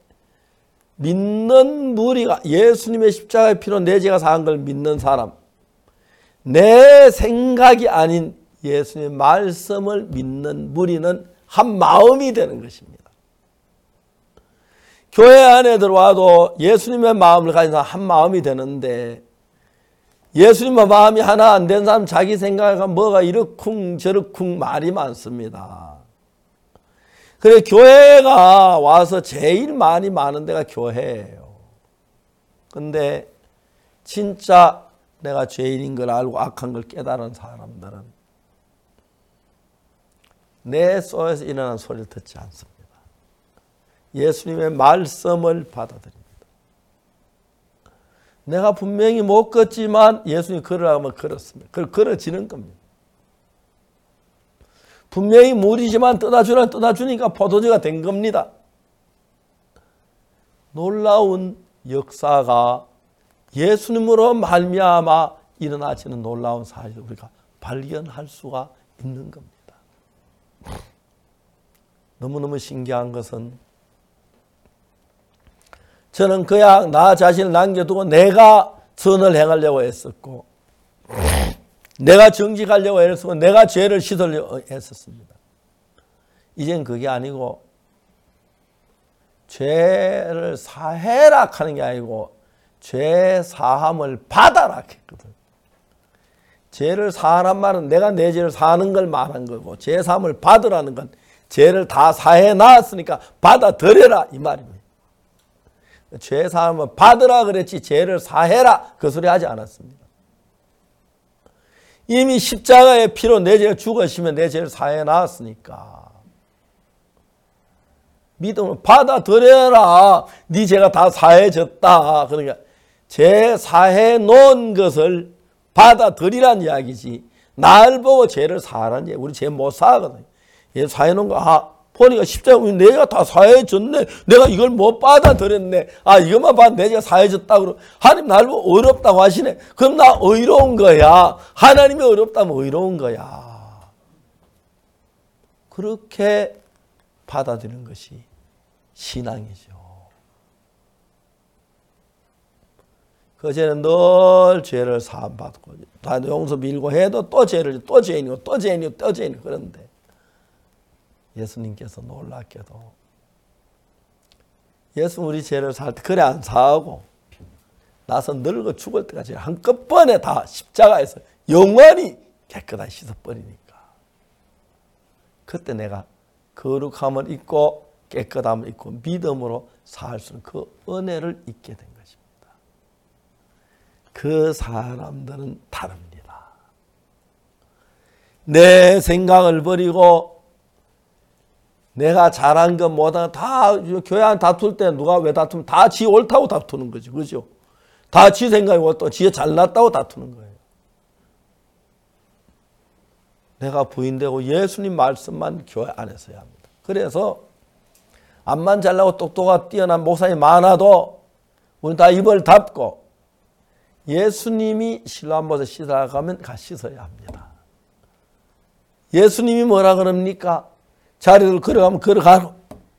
믿는 무리가 예수님의 십자가의 피로 내 죄가 사한 걸 믿는 사람, 내 생각이 아닌 예수님의 말씀을 믿는 무리는 한 마음이 되는 것입니다. 교회 안에 들어와도 예수님의 마음을 가진 사람 한 마음이 되는데 예수님과 마음이 하나 안 된 사람 자기 생각이 뭐가 이렇쿵 저렇쿵 말이 많습니다. 그래 교회가 와서 제일 많이 많은 데가 교회예요. 근데 진짜 내가 죄인인 걸 알고 악한 걸 깨달은 사람들은 내 속에서 일어난 소리를 듣지 않습니다. 예수님의 말씀을 받아들입니다. 내가 분명히 못 걷지만 예수님이 걸으라면 걸었습니다. 그걸 걸어지는 겁니다. 분명히 물이지만 떠다주라 떠다주니까 포도주가 된 겁니다. 놀라운 역사가 예수님으로 말미암아 일어나지는 놀라운 사실을 우리가 발견할 수가 있는 겁니다. 너무너무 신기한 것은 저는 그냥 나 자신을 남겨두고 내가 선을 행하려고 했었고 내가 정직하려고 애쓰고 내가 죄를 씻으려고 했었습니다. 이젠 그게 아니고 죄를 사해라 하는 게 아니고 죄 사함을 받아라 했거든. 죄를 사하란 말은 내가 내 죄를 사는 걸 말한 거고 죄 사함을 받으라는 건 죄를 다 사해 놨으니까 받아들여라 이 말입니다. 죄 사함을 받으라 그랬지 죄를 사해라 그 소리 하지 않았습니다. 이미 십자가의 피로 내 죄가 죽으시면 내 죄를 사해 놨으니까 믿음을 받아들여라. 네 죄가 다 사해졌다. 그러니까 죄 사해 놓은 것을 받아들이란 이야기지 날 보고 죄를 사하라는 얘기. 우리 죄 못 사하거든요. 얘 사해 놓은 거 아 보니까 십자가 내가 다 사해졌네. 내가 이걸 못 받아들였네. 아 이것만 봐도 내 죄가 사해졌다고 그러고 하나님 날 보고 어렵다고 하시네. 그럼 나 의로운 거야. 하나님이 어렵다면 의로운 거야. 그렇게 받아들이는 것이 신앙이죠. 그제는 늘 죄를 사함받고 다 용서 밀고 해도 또 죄를 또 죄인이고 또 죄인이고 또 죄인이고 그런데 예수님께서 놀랍게도 예수 우리 죄를 살 때 그래 안 사하고 나서 늙어 죽을 때까지 한꺼번에 다 십자가에서 영원히 깨끗하게 씻어버리니까 그때 내가 거룩함을 잊고 깨끗함을 잊고 믿음으로 살 수 있는 그 은혜를 잊게 된 것입니다. 그 사람들은 다릅니다. 내 생각을 버리고 내가 잘한 것 못한 다 교회 안 다툴 때 누가 왜 다투면 다 지 옳다고 다투는 거죠. 그죠? 다 지 생각이 옳다고 지 잘났다고 다투는 거예요. 내가 부인되고 예수님 말씀만 교회 안에서 해야 합니다. 그래서 암만 잘나고 똑똑하고 뛰어난 목사님이 많아도 우리 다 입을 닫고 예수님이 실로암못에 씻으라 가면 가 씻어야 합니다. 예수님이 뭐라 그럽니까? 자리를 걸어가면 걸어가고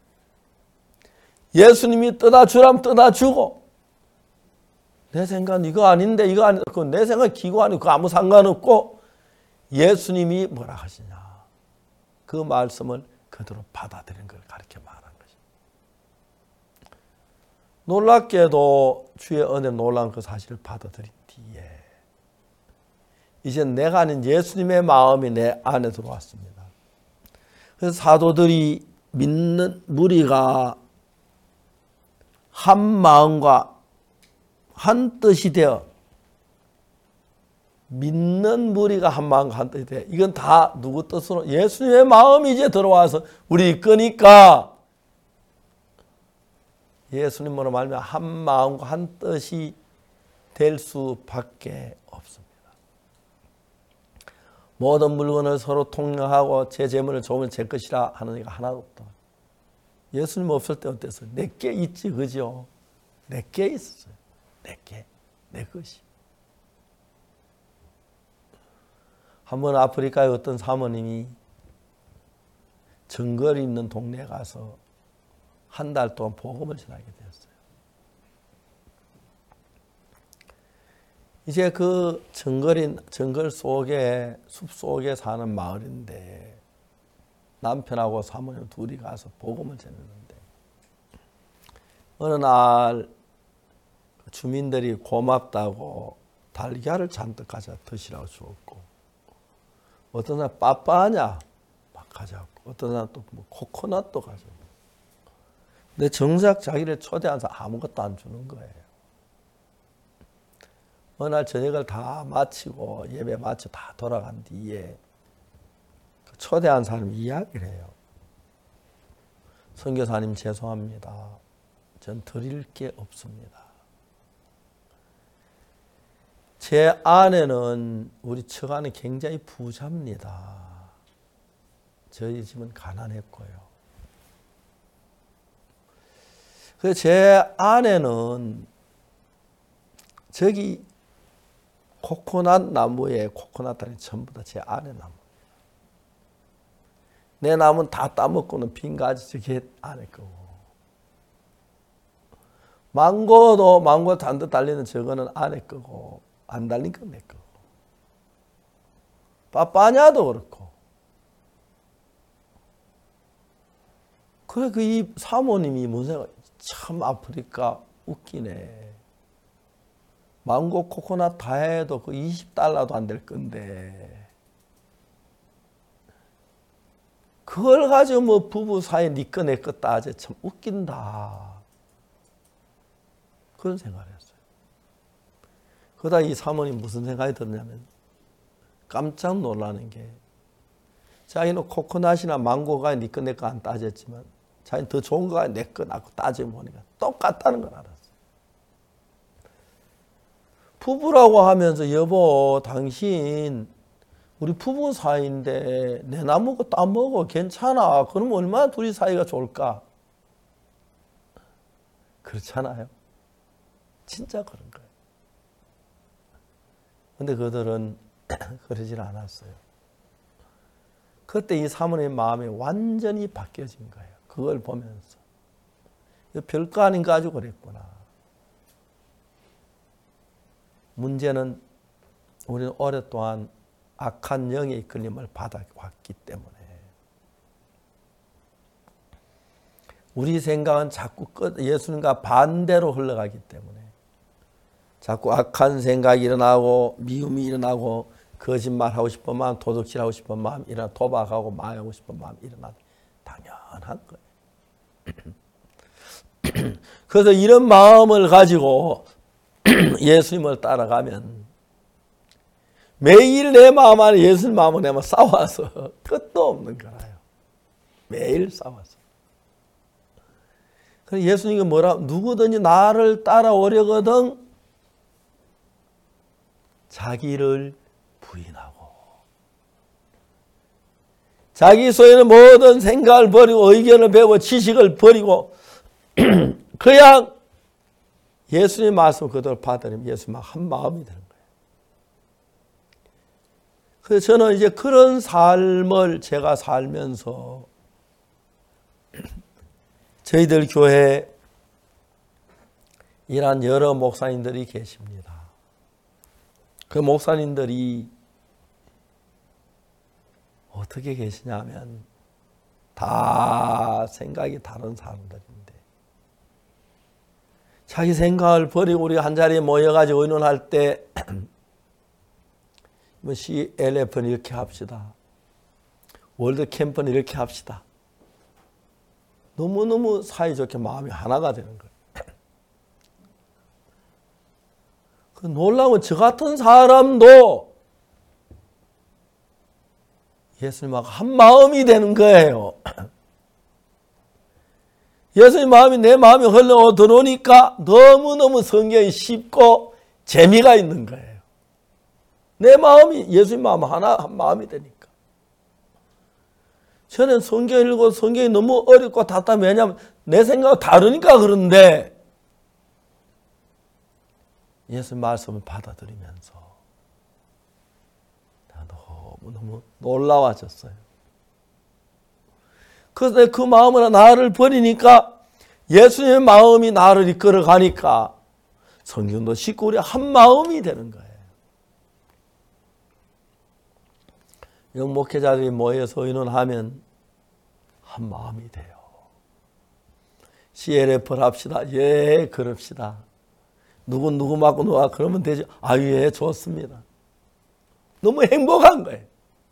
예수님이 떠다주라면 떠다주고 내 생각은 이거 아닌데 이거 아닌데 내 생각은 기고 아니고 아무 상관없고 예수님이 뭐라 하시냐 그 말씀을 그대로 받아들이는 걸 가르쳐 말하는 것입니다. 놀랍게도 주의 은혜 놀라운 그 사실을 받아들인 뒤에 이제 내가 아닌 예수님의 마음이 내 안에 들어왔습니다. 그래서 사도들이 믿는 무리가 한 마음과 한 뜻이 되어 믿는 무리가 한 마음과 한 뜻이 되어 이건 다 누구 뜻으로? 예수님의 마음이 이제 들어와서 우리 거니까 예수님으로 말하면 한 마음과 한 뜻이 될 수밖에 없습니다. 모든 물건을 서로 통용하고 제 재물을 조금은 제 것이라 하는 이가 하나도 없다. 예수님 없을 때 어땠어요? 내게 있지, 그죠? 내게 있었어요. 내게, 내 것이. 한번 아프리카의 어떤 사모님이 정글이 있는 동네에 가서 한 달 동안 복음을 전하게 되었어요. 이제 그 정글인, 정글 속에, 숲 속에 사는 마을인데 남편하고 사모님 둘이 가서 복음을 전했는데 어느 날 주민들이 고맙다고 달걀을 잔뜩 가져 드시라고 주었고 어떤 사람 빠빠하냐 막 가져왔고 어떤 사람 또 뭐 코코넛도 가져오고 근데 정작 자기를 초대한 사람 아무것도 안 주는 거예요. 어느 날 저녁을 다 마치고 예배 마치고 다 돌아간 뒤에 그 초대한 사람이 이야기를 해요. 선교사님 죄송합니다. 전 드릴 게 없습니다. 제 아내는 우리 처가는 굉장히 부자입니다. 저희 집은 가난했고요. 그래서 제 아내는 저기 코코넛 나무에 코코넛 다리 전부 다 제 아내 나무. 내 나무는 다 따먹고는 빈 가지 저게 아내 거고. 망고도 망고 잔뜩 달리는 저거는 아내 거고 안 달린 건 내 거고. 빠빠냐도 그렇고. 그래 그 이 사모님이 무슨 참 아프리카 웃기네. 망고 코코넛 다 해도 그 이십 달러도 안 될 건데 그걸 가지고 뭐 부부 사이에 니 거 내 거 따져 참 웃긴다. 그런 생각을 했어요. 그러다 이 사모님 무슨 생각이 들었냐면 깜짝 놀라는 게 자기는 코코넛이나 망고가 니 거 내 거 안 따졌지만 자기는 더 좋은 거가 내 거 낳고 따져보니까 똑같다는 걸 알았어요. 부부라고 하면서 여보 당신 우리 부부 사이인데 내 나무고 따먹어 괜찮아. 그럼 얼마나 둘이 사이가 좋을까? 그렇잖아요. 진짜 그런 거예요. 근데 그들은 그러질 않았어요. 그때 이 사모님의 마음이 완전히 바뀌어진 거예요. 그걸 보면서 별거 아닌 거 가지고 그랬구나. 문제는 우리는 오랫동안 악한 영의 이끌림을 받아왔기 때문에 우리 생각은 자꾸 예수님과 반대로 흘러가기 때문에 자꾸 악한 생각이 일어나고 미움이 일어나고 거짓말하고 싶은 마음, 도둑질하고 싶은 마음 일어나 도박하고 마약하고 싶은 마음 일어나는 당연한 거예요. 그래서 이런 마음을 가지고 예수님을 따라가면 매일 내 마음 안에 예수님 마음을 내면 싸워서 끝도 없는 거라요. 매일 싸워서. 그래서 예수님이 뭐라 누구든지 나를 따라오려거든 자기를 부인하고 자기 소에는 모든 생각을 버리고 의견을 배우고 지식을 버리고 그냥 예수님 말씀 그대로 받아들이면 예수님 한 마음이 되는 거예요. 그래서 저는 이제 그런 삶을 제가 살면서 저희들 교회에 이런 여러 목사님들이 계십니다. 그 목사님들이 어떻게 계시냐면 다 생각이 다른 사람들입니다. 자기 생각을 버리고 우리가 한자리에 모여가지고 의논할 때 씨엘에프는 이렇게 합시다. 월드 캠프는 이렇게 합시다. 너무너무 사이좋게 마음이 하나가 되는 거예요. 그 놀라운 저 같은 사람도 예수님하고 한 마음이 되는 거예요. 예수님 마음이 내 마음이 흘러 들어오니까 너무너무 성경이 쉽고 재미가 있는 거예요. 내 마음이 예수님 마음 하나 한 마음이 되니까. 저는 성경 읽고 성경이 너무 어렵고 답답해. 왜냐하면 내 생각과 다르니까 그런데 예수님 말씀을 받아들이면서 너무너무 놀라워졌어요. 그래서 그 마음으로 나를 버리니까 예수님의 마음이 나를 이끌어가니까 성경도 쉽고 우리 한 마음이 되는 거예요. 영 목회자들이 모여서 의논하면 한 마음이 돼요. 씨엘에프를 합시다. 예, 그럽시다. 누구 누구 맞고 누가 그러면 되죠. 아, 예, 좋습니다. 너무 행복한 거예요.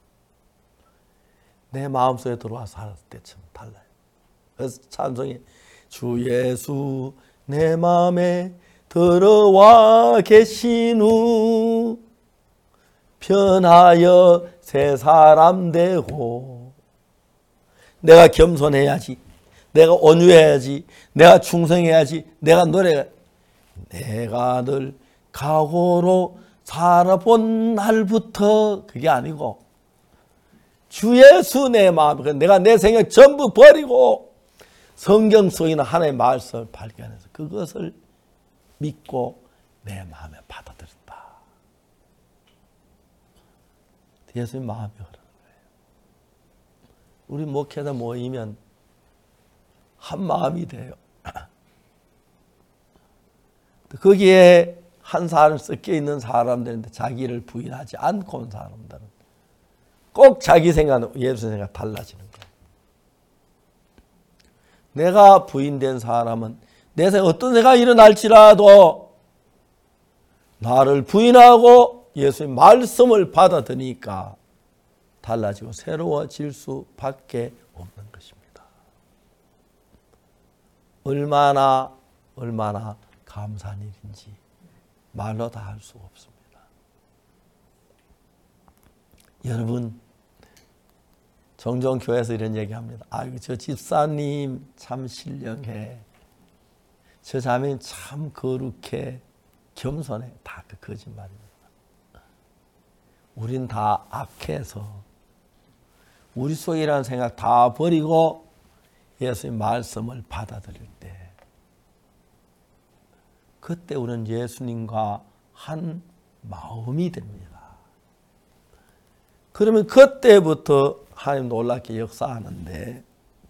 내 마음속에 들어와서 살았을 때처럼 달라요. 그래서 찬송이 주 예수 내 마음에 들어와 계신 후 변하여 새 사람 되고 내가 겸손해야지, 내가 온유해야지, 내가 충성해야지, 내가 노래가 내가 늘 각오로 살아본 날부터 그게 아니고 주 예수 내 마음, 내가 내 생각 전부 버리고 성경 속에 있는 하나님의 말씀을 발견해서 그것을 믿고 내 마음에 받아들였다. 예수님 마음이 그러는 거예요. 우리 목회자 모이면 한 마음이 돼요. 거기에 한 사람 섞여 있는 사람들인데 자기를 부인하지 않고 온 사람들은 꼭 자기 생각, 예수 생각 달라지는 거예요. 내가 부인된 사람은 내 생각 어떤 생각이 일어날지라도 나를 부인하고 예수의 말씀을 받아들이니까 달라지고 새로워질 수밖에 없는 것입니다. 얼마나 얼마나 감사한 일인지 말로 다 할 수가 없습니다. 여러분, 종종 교회에서 이런 얘기합니다. 아이고, 저 집사님 참 신령해. 저 자매는 참 거룩해. 겸손해. 다 그 거짓말입니다. 우린 다 악해서 우리 속이라는 생각 다 버리고 예수의 말씀을 받아들일 때 그때 우리는 예수님과 한 마음이 됩니다. 그러면 그때부터 하나님 놀랍게 역사하는데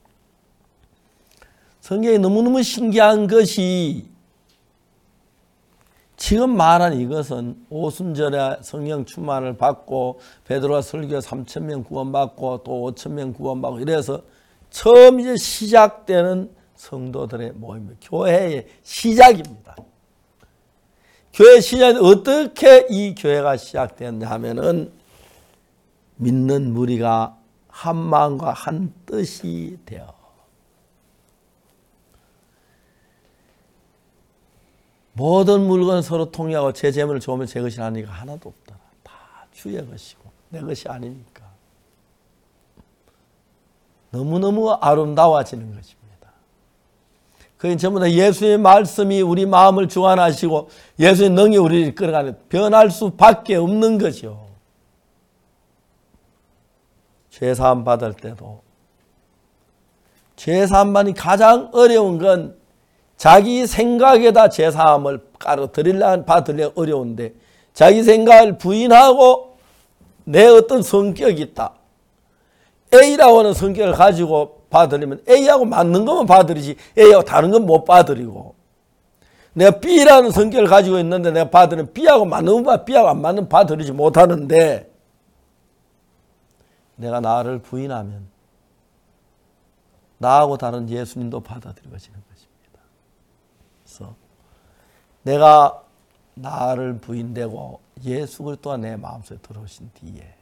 성경이 너무너무 신기한 것이 지금 말한 이것은 오순절에 성령 충만을 받고 베드로가 설교 삼천 명 구원받고 또 오천 명 구원받고 이래서 처음 이제 시작되는 성도들의 모임입니다. 교회의 시작입니다. 교회 시작은 어떻게 이 교회가 시작되었냐 하면은 믿는 무리가 한 마음과 한 뜻이 되어 모든 물건 서로 통일하고 제 재물을 좋으면 제 것이 아니니까 하나도 없더라. 다 주의 것이고 내 것이 아니니까. 너무너무 아름다워지는 것입니다. 그건 전부 다 예수의 말씀이 우리 마음을 주관하시고 예수의 능력이 우리를 끌어가는 변할 수밖에 없는 것이요. 죄사함 받을 때도 죄사함만이 가장 어려운 건 자기 생각에다 죄사함을 깔아드리려 받으려 어려운데 자기 생각을 부인하고 내 어떤 성격이 있다. A라고 하는 성격을 가지고 받으려면 A하고 맞는 것만 받으리지 A하고 다른 건 못 받으리고 내가 B라는 성격을 가지고 있는데 내가 받으면 B하고 맞는 것만 B하고 안 맞는 받으리지 못하는데 내가 나를 부인하면 나하고 다른 예수님도 받아들여지는 것입니다. 그래서 내가 나를 부인되고 예수 그리스도가 내 마음속에 들어오신 뒤에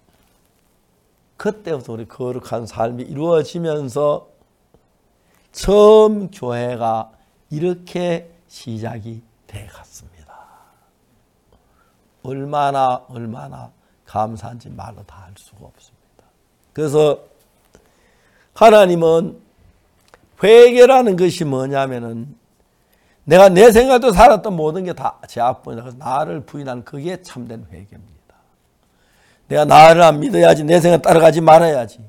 그때부터 우리 거룩한 삶이 이루어지면서 처음 교회가 이렇게 시작이 돼 갔습니다. 얼마나 얼마나 감사한지 말로 다 할 수가 없습니다. 그래서 하나님은 회개라는 것이 뭐냐면은 내가 내 생각도 살았던 모든 게 다 제 앞보이다. 그래서 나를 부인하는 그게 참된 회개입니다. 내가 나를 안 믿어야지. 내 생각 따라가지 말아야지.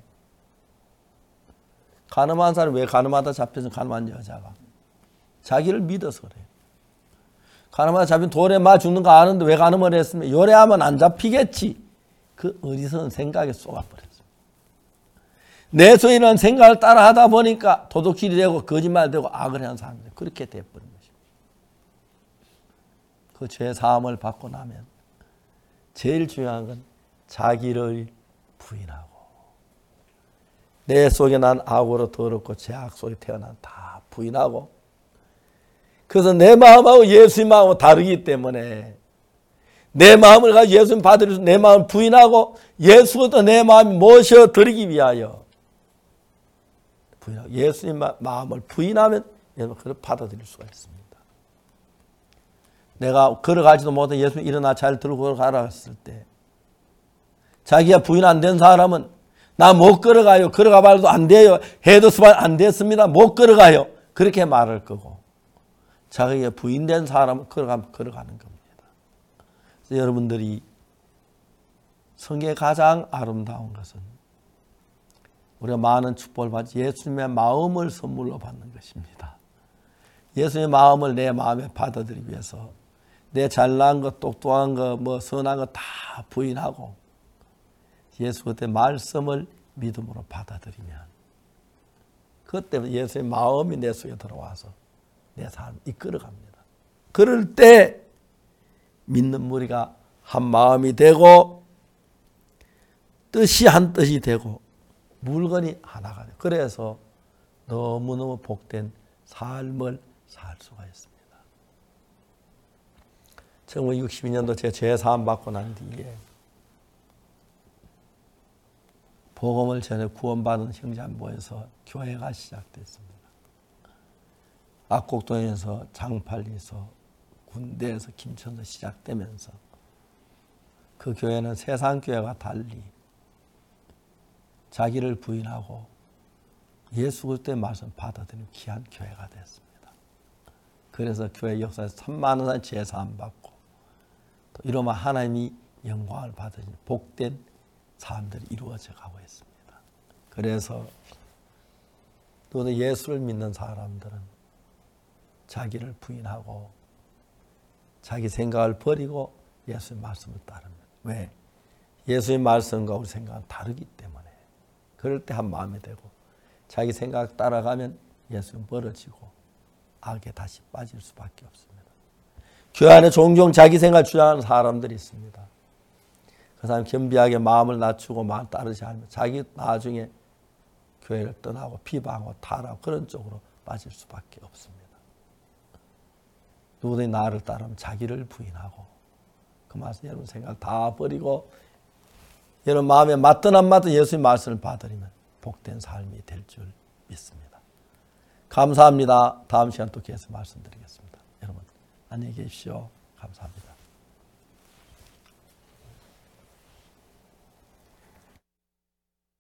가늠한 사람이 왜 가늠하다 잡혀서 가늠한 여자가 자기를 믿어서 그래요. 가늠하다 잡힌 돌에 맞아 죽는 거 아는데 왜 가늠을 했으면 요래하면 안 잡히겠지. 그 어리석은 생각에 쏘아버렸습니다. 내 소인한 생각을 따라 하다 보니까 도둑질이 되고 거짓말되고 악을 하는 사람들 그렇게 돼버린 것입니다. 그 죄 사함을 받고 나면 제일 중요한 건 자기를 부인하고 내 속에 난 악으로 더럽고 죄악 속에 태어난 다 부인하고 그래서 내 마음하고 예수의 마음하고 다르기 때문에 내 마음을 가지고 예수님 받으려서 내 마음을 부인하고 예수도 내 마음을 모셔드리기 위하여 부인하고 예수님 마음을 부인하면 여러분 그걸 받아들일 수가 있습니다. 내가 걸어가지도 못해 예수님 일어나 잘 들고 걸어가라 했을 때 자기가 부인 안 된 사람은 나 못 걸어가요. 걸어가 봐도 안 돼요. 해도 수반 안 됐습니다. 못 걸어가요. 그렇게 말할 거고 자기가 부인된 사람은 걸어가면 걸어가는 겁니다. 그래서 여러분들이 성경의 가장 아름다운 것은 우리가 많은 축복을 받지 예수님의 마음을 선물로 받는 것입니다. 예수님의 마음을 내 마음에 받아들이기 위해서 내 잘난 것, 똑똑한 것, 뭐 선한 것 다 부인하고 예수 그때 말씀을 믿음으로 받아들이면 그때 예수의 마음이 내 속에 들어와서 내 삶을 이끌어갑니다. 그럴 때 믿는 무리가 한 마음이 되고 뜻이 한 뜻이 되고 물건이 하나가 돼요. 그래서 너무너무 복된 삶을 살 수가 있습니다. 천구백육십이 년도 제 죄사함 받고 난 뒤에 복음을 전해 구원받은 형제안보에서 교회가 시작됐습니다. 압곡동에서 장팔리에서 군대에서 김천에서 시작되면서 그 교회는 세상 교회와 달리 자기를 부인하고 예수 그리스도의 말씀 받아들이는 귀한 교회가 됐습니다. 그래서 교회 역사에서 천만원 산 제사함 받고 또 이러면 하나님이 영광을 받으신 복된 삶들이 이루어져 가고 있습니다. 그래서 또 예수를 믿는 사람들은 자기를 부인하고 자기 생각을 버리고 예수의 말씀을 따릅니다. 왜? 예수의 말씀과 우리 생각은 다르기 때문에 그럴 때 한 마음이 되고 자기 생각 따라가면 예수는 멀어지고 악에 다시 빠질 수밖에 없습니다. 교회 안에 종종 자기 생각 주장하는 사람들이 있습니다. 그 사람 겸비하게 마음을 낮추고 마음 따르지 않으면 자기 나중에 교회를 떠나고 비방하고 타락하고 그런 쪽으로 빠질 수밖에 없습니다. 누구든지 나를 따르면 자기를 부인하고 그 말씀 여러분 생각 다 버리고 여러분 마음에 맞든 안 맞든 예수의 말씀을 받으리면 복된 삶이 될 줄 믿습니다. 감사합니다. 다음 시간 또 계속 말씀드리겠습니다. 여러분 안녕히 계십시오. 감사합니다.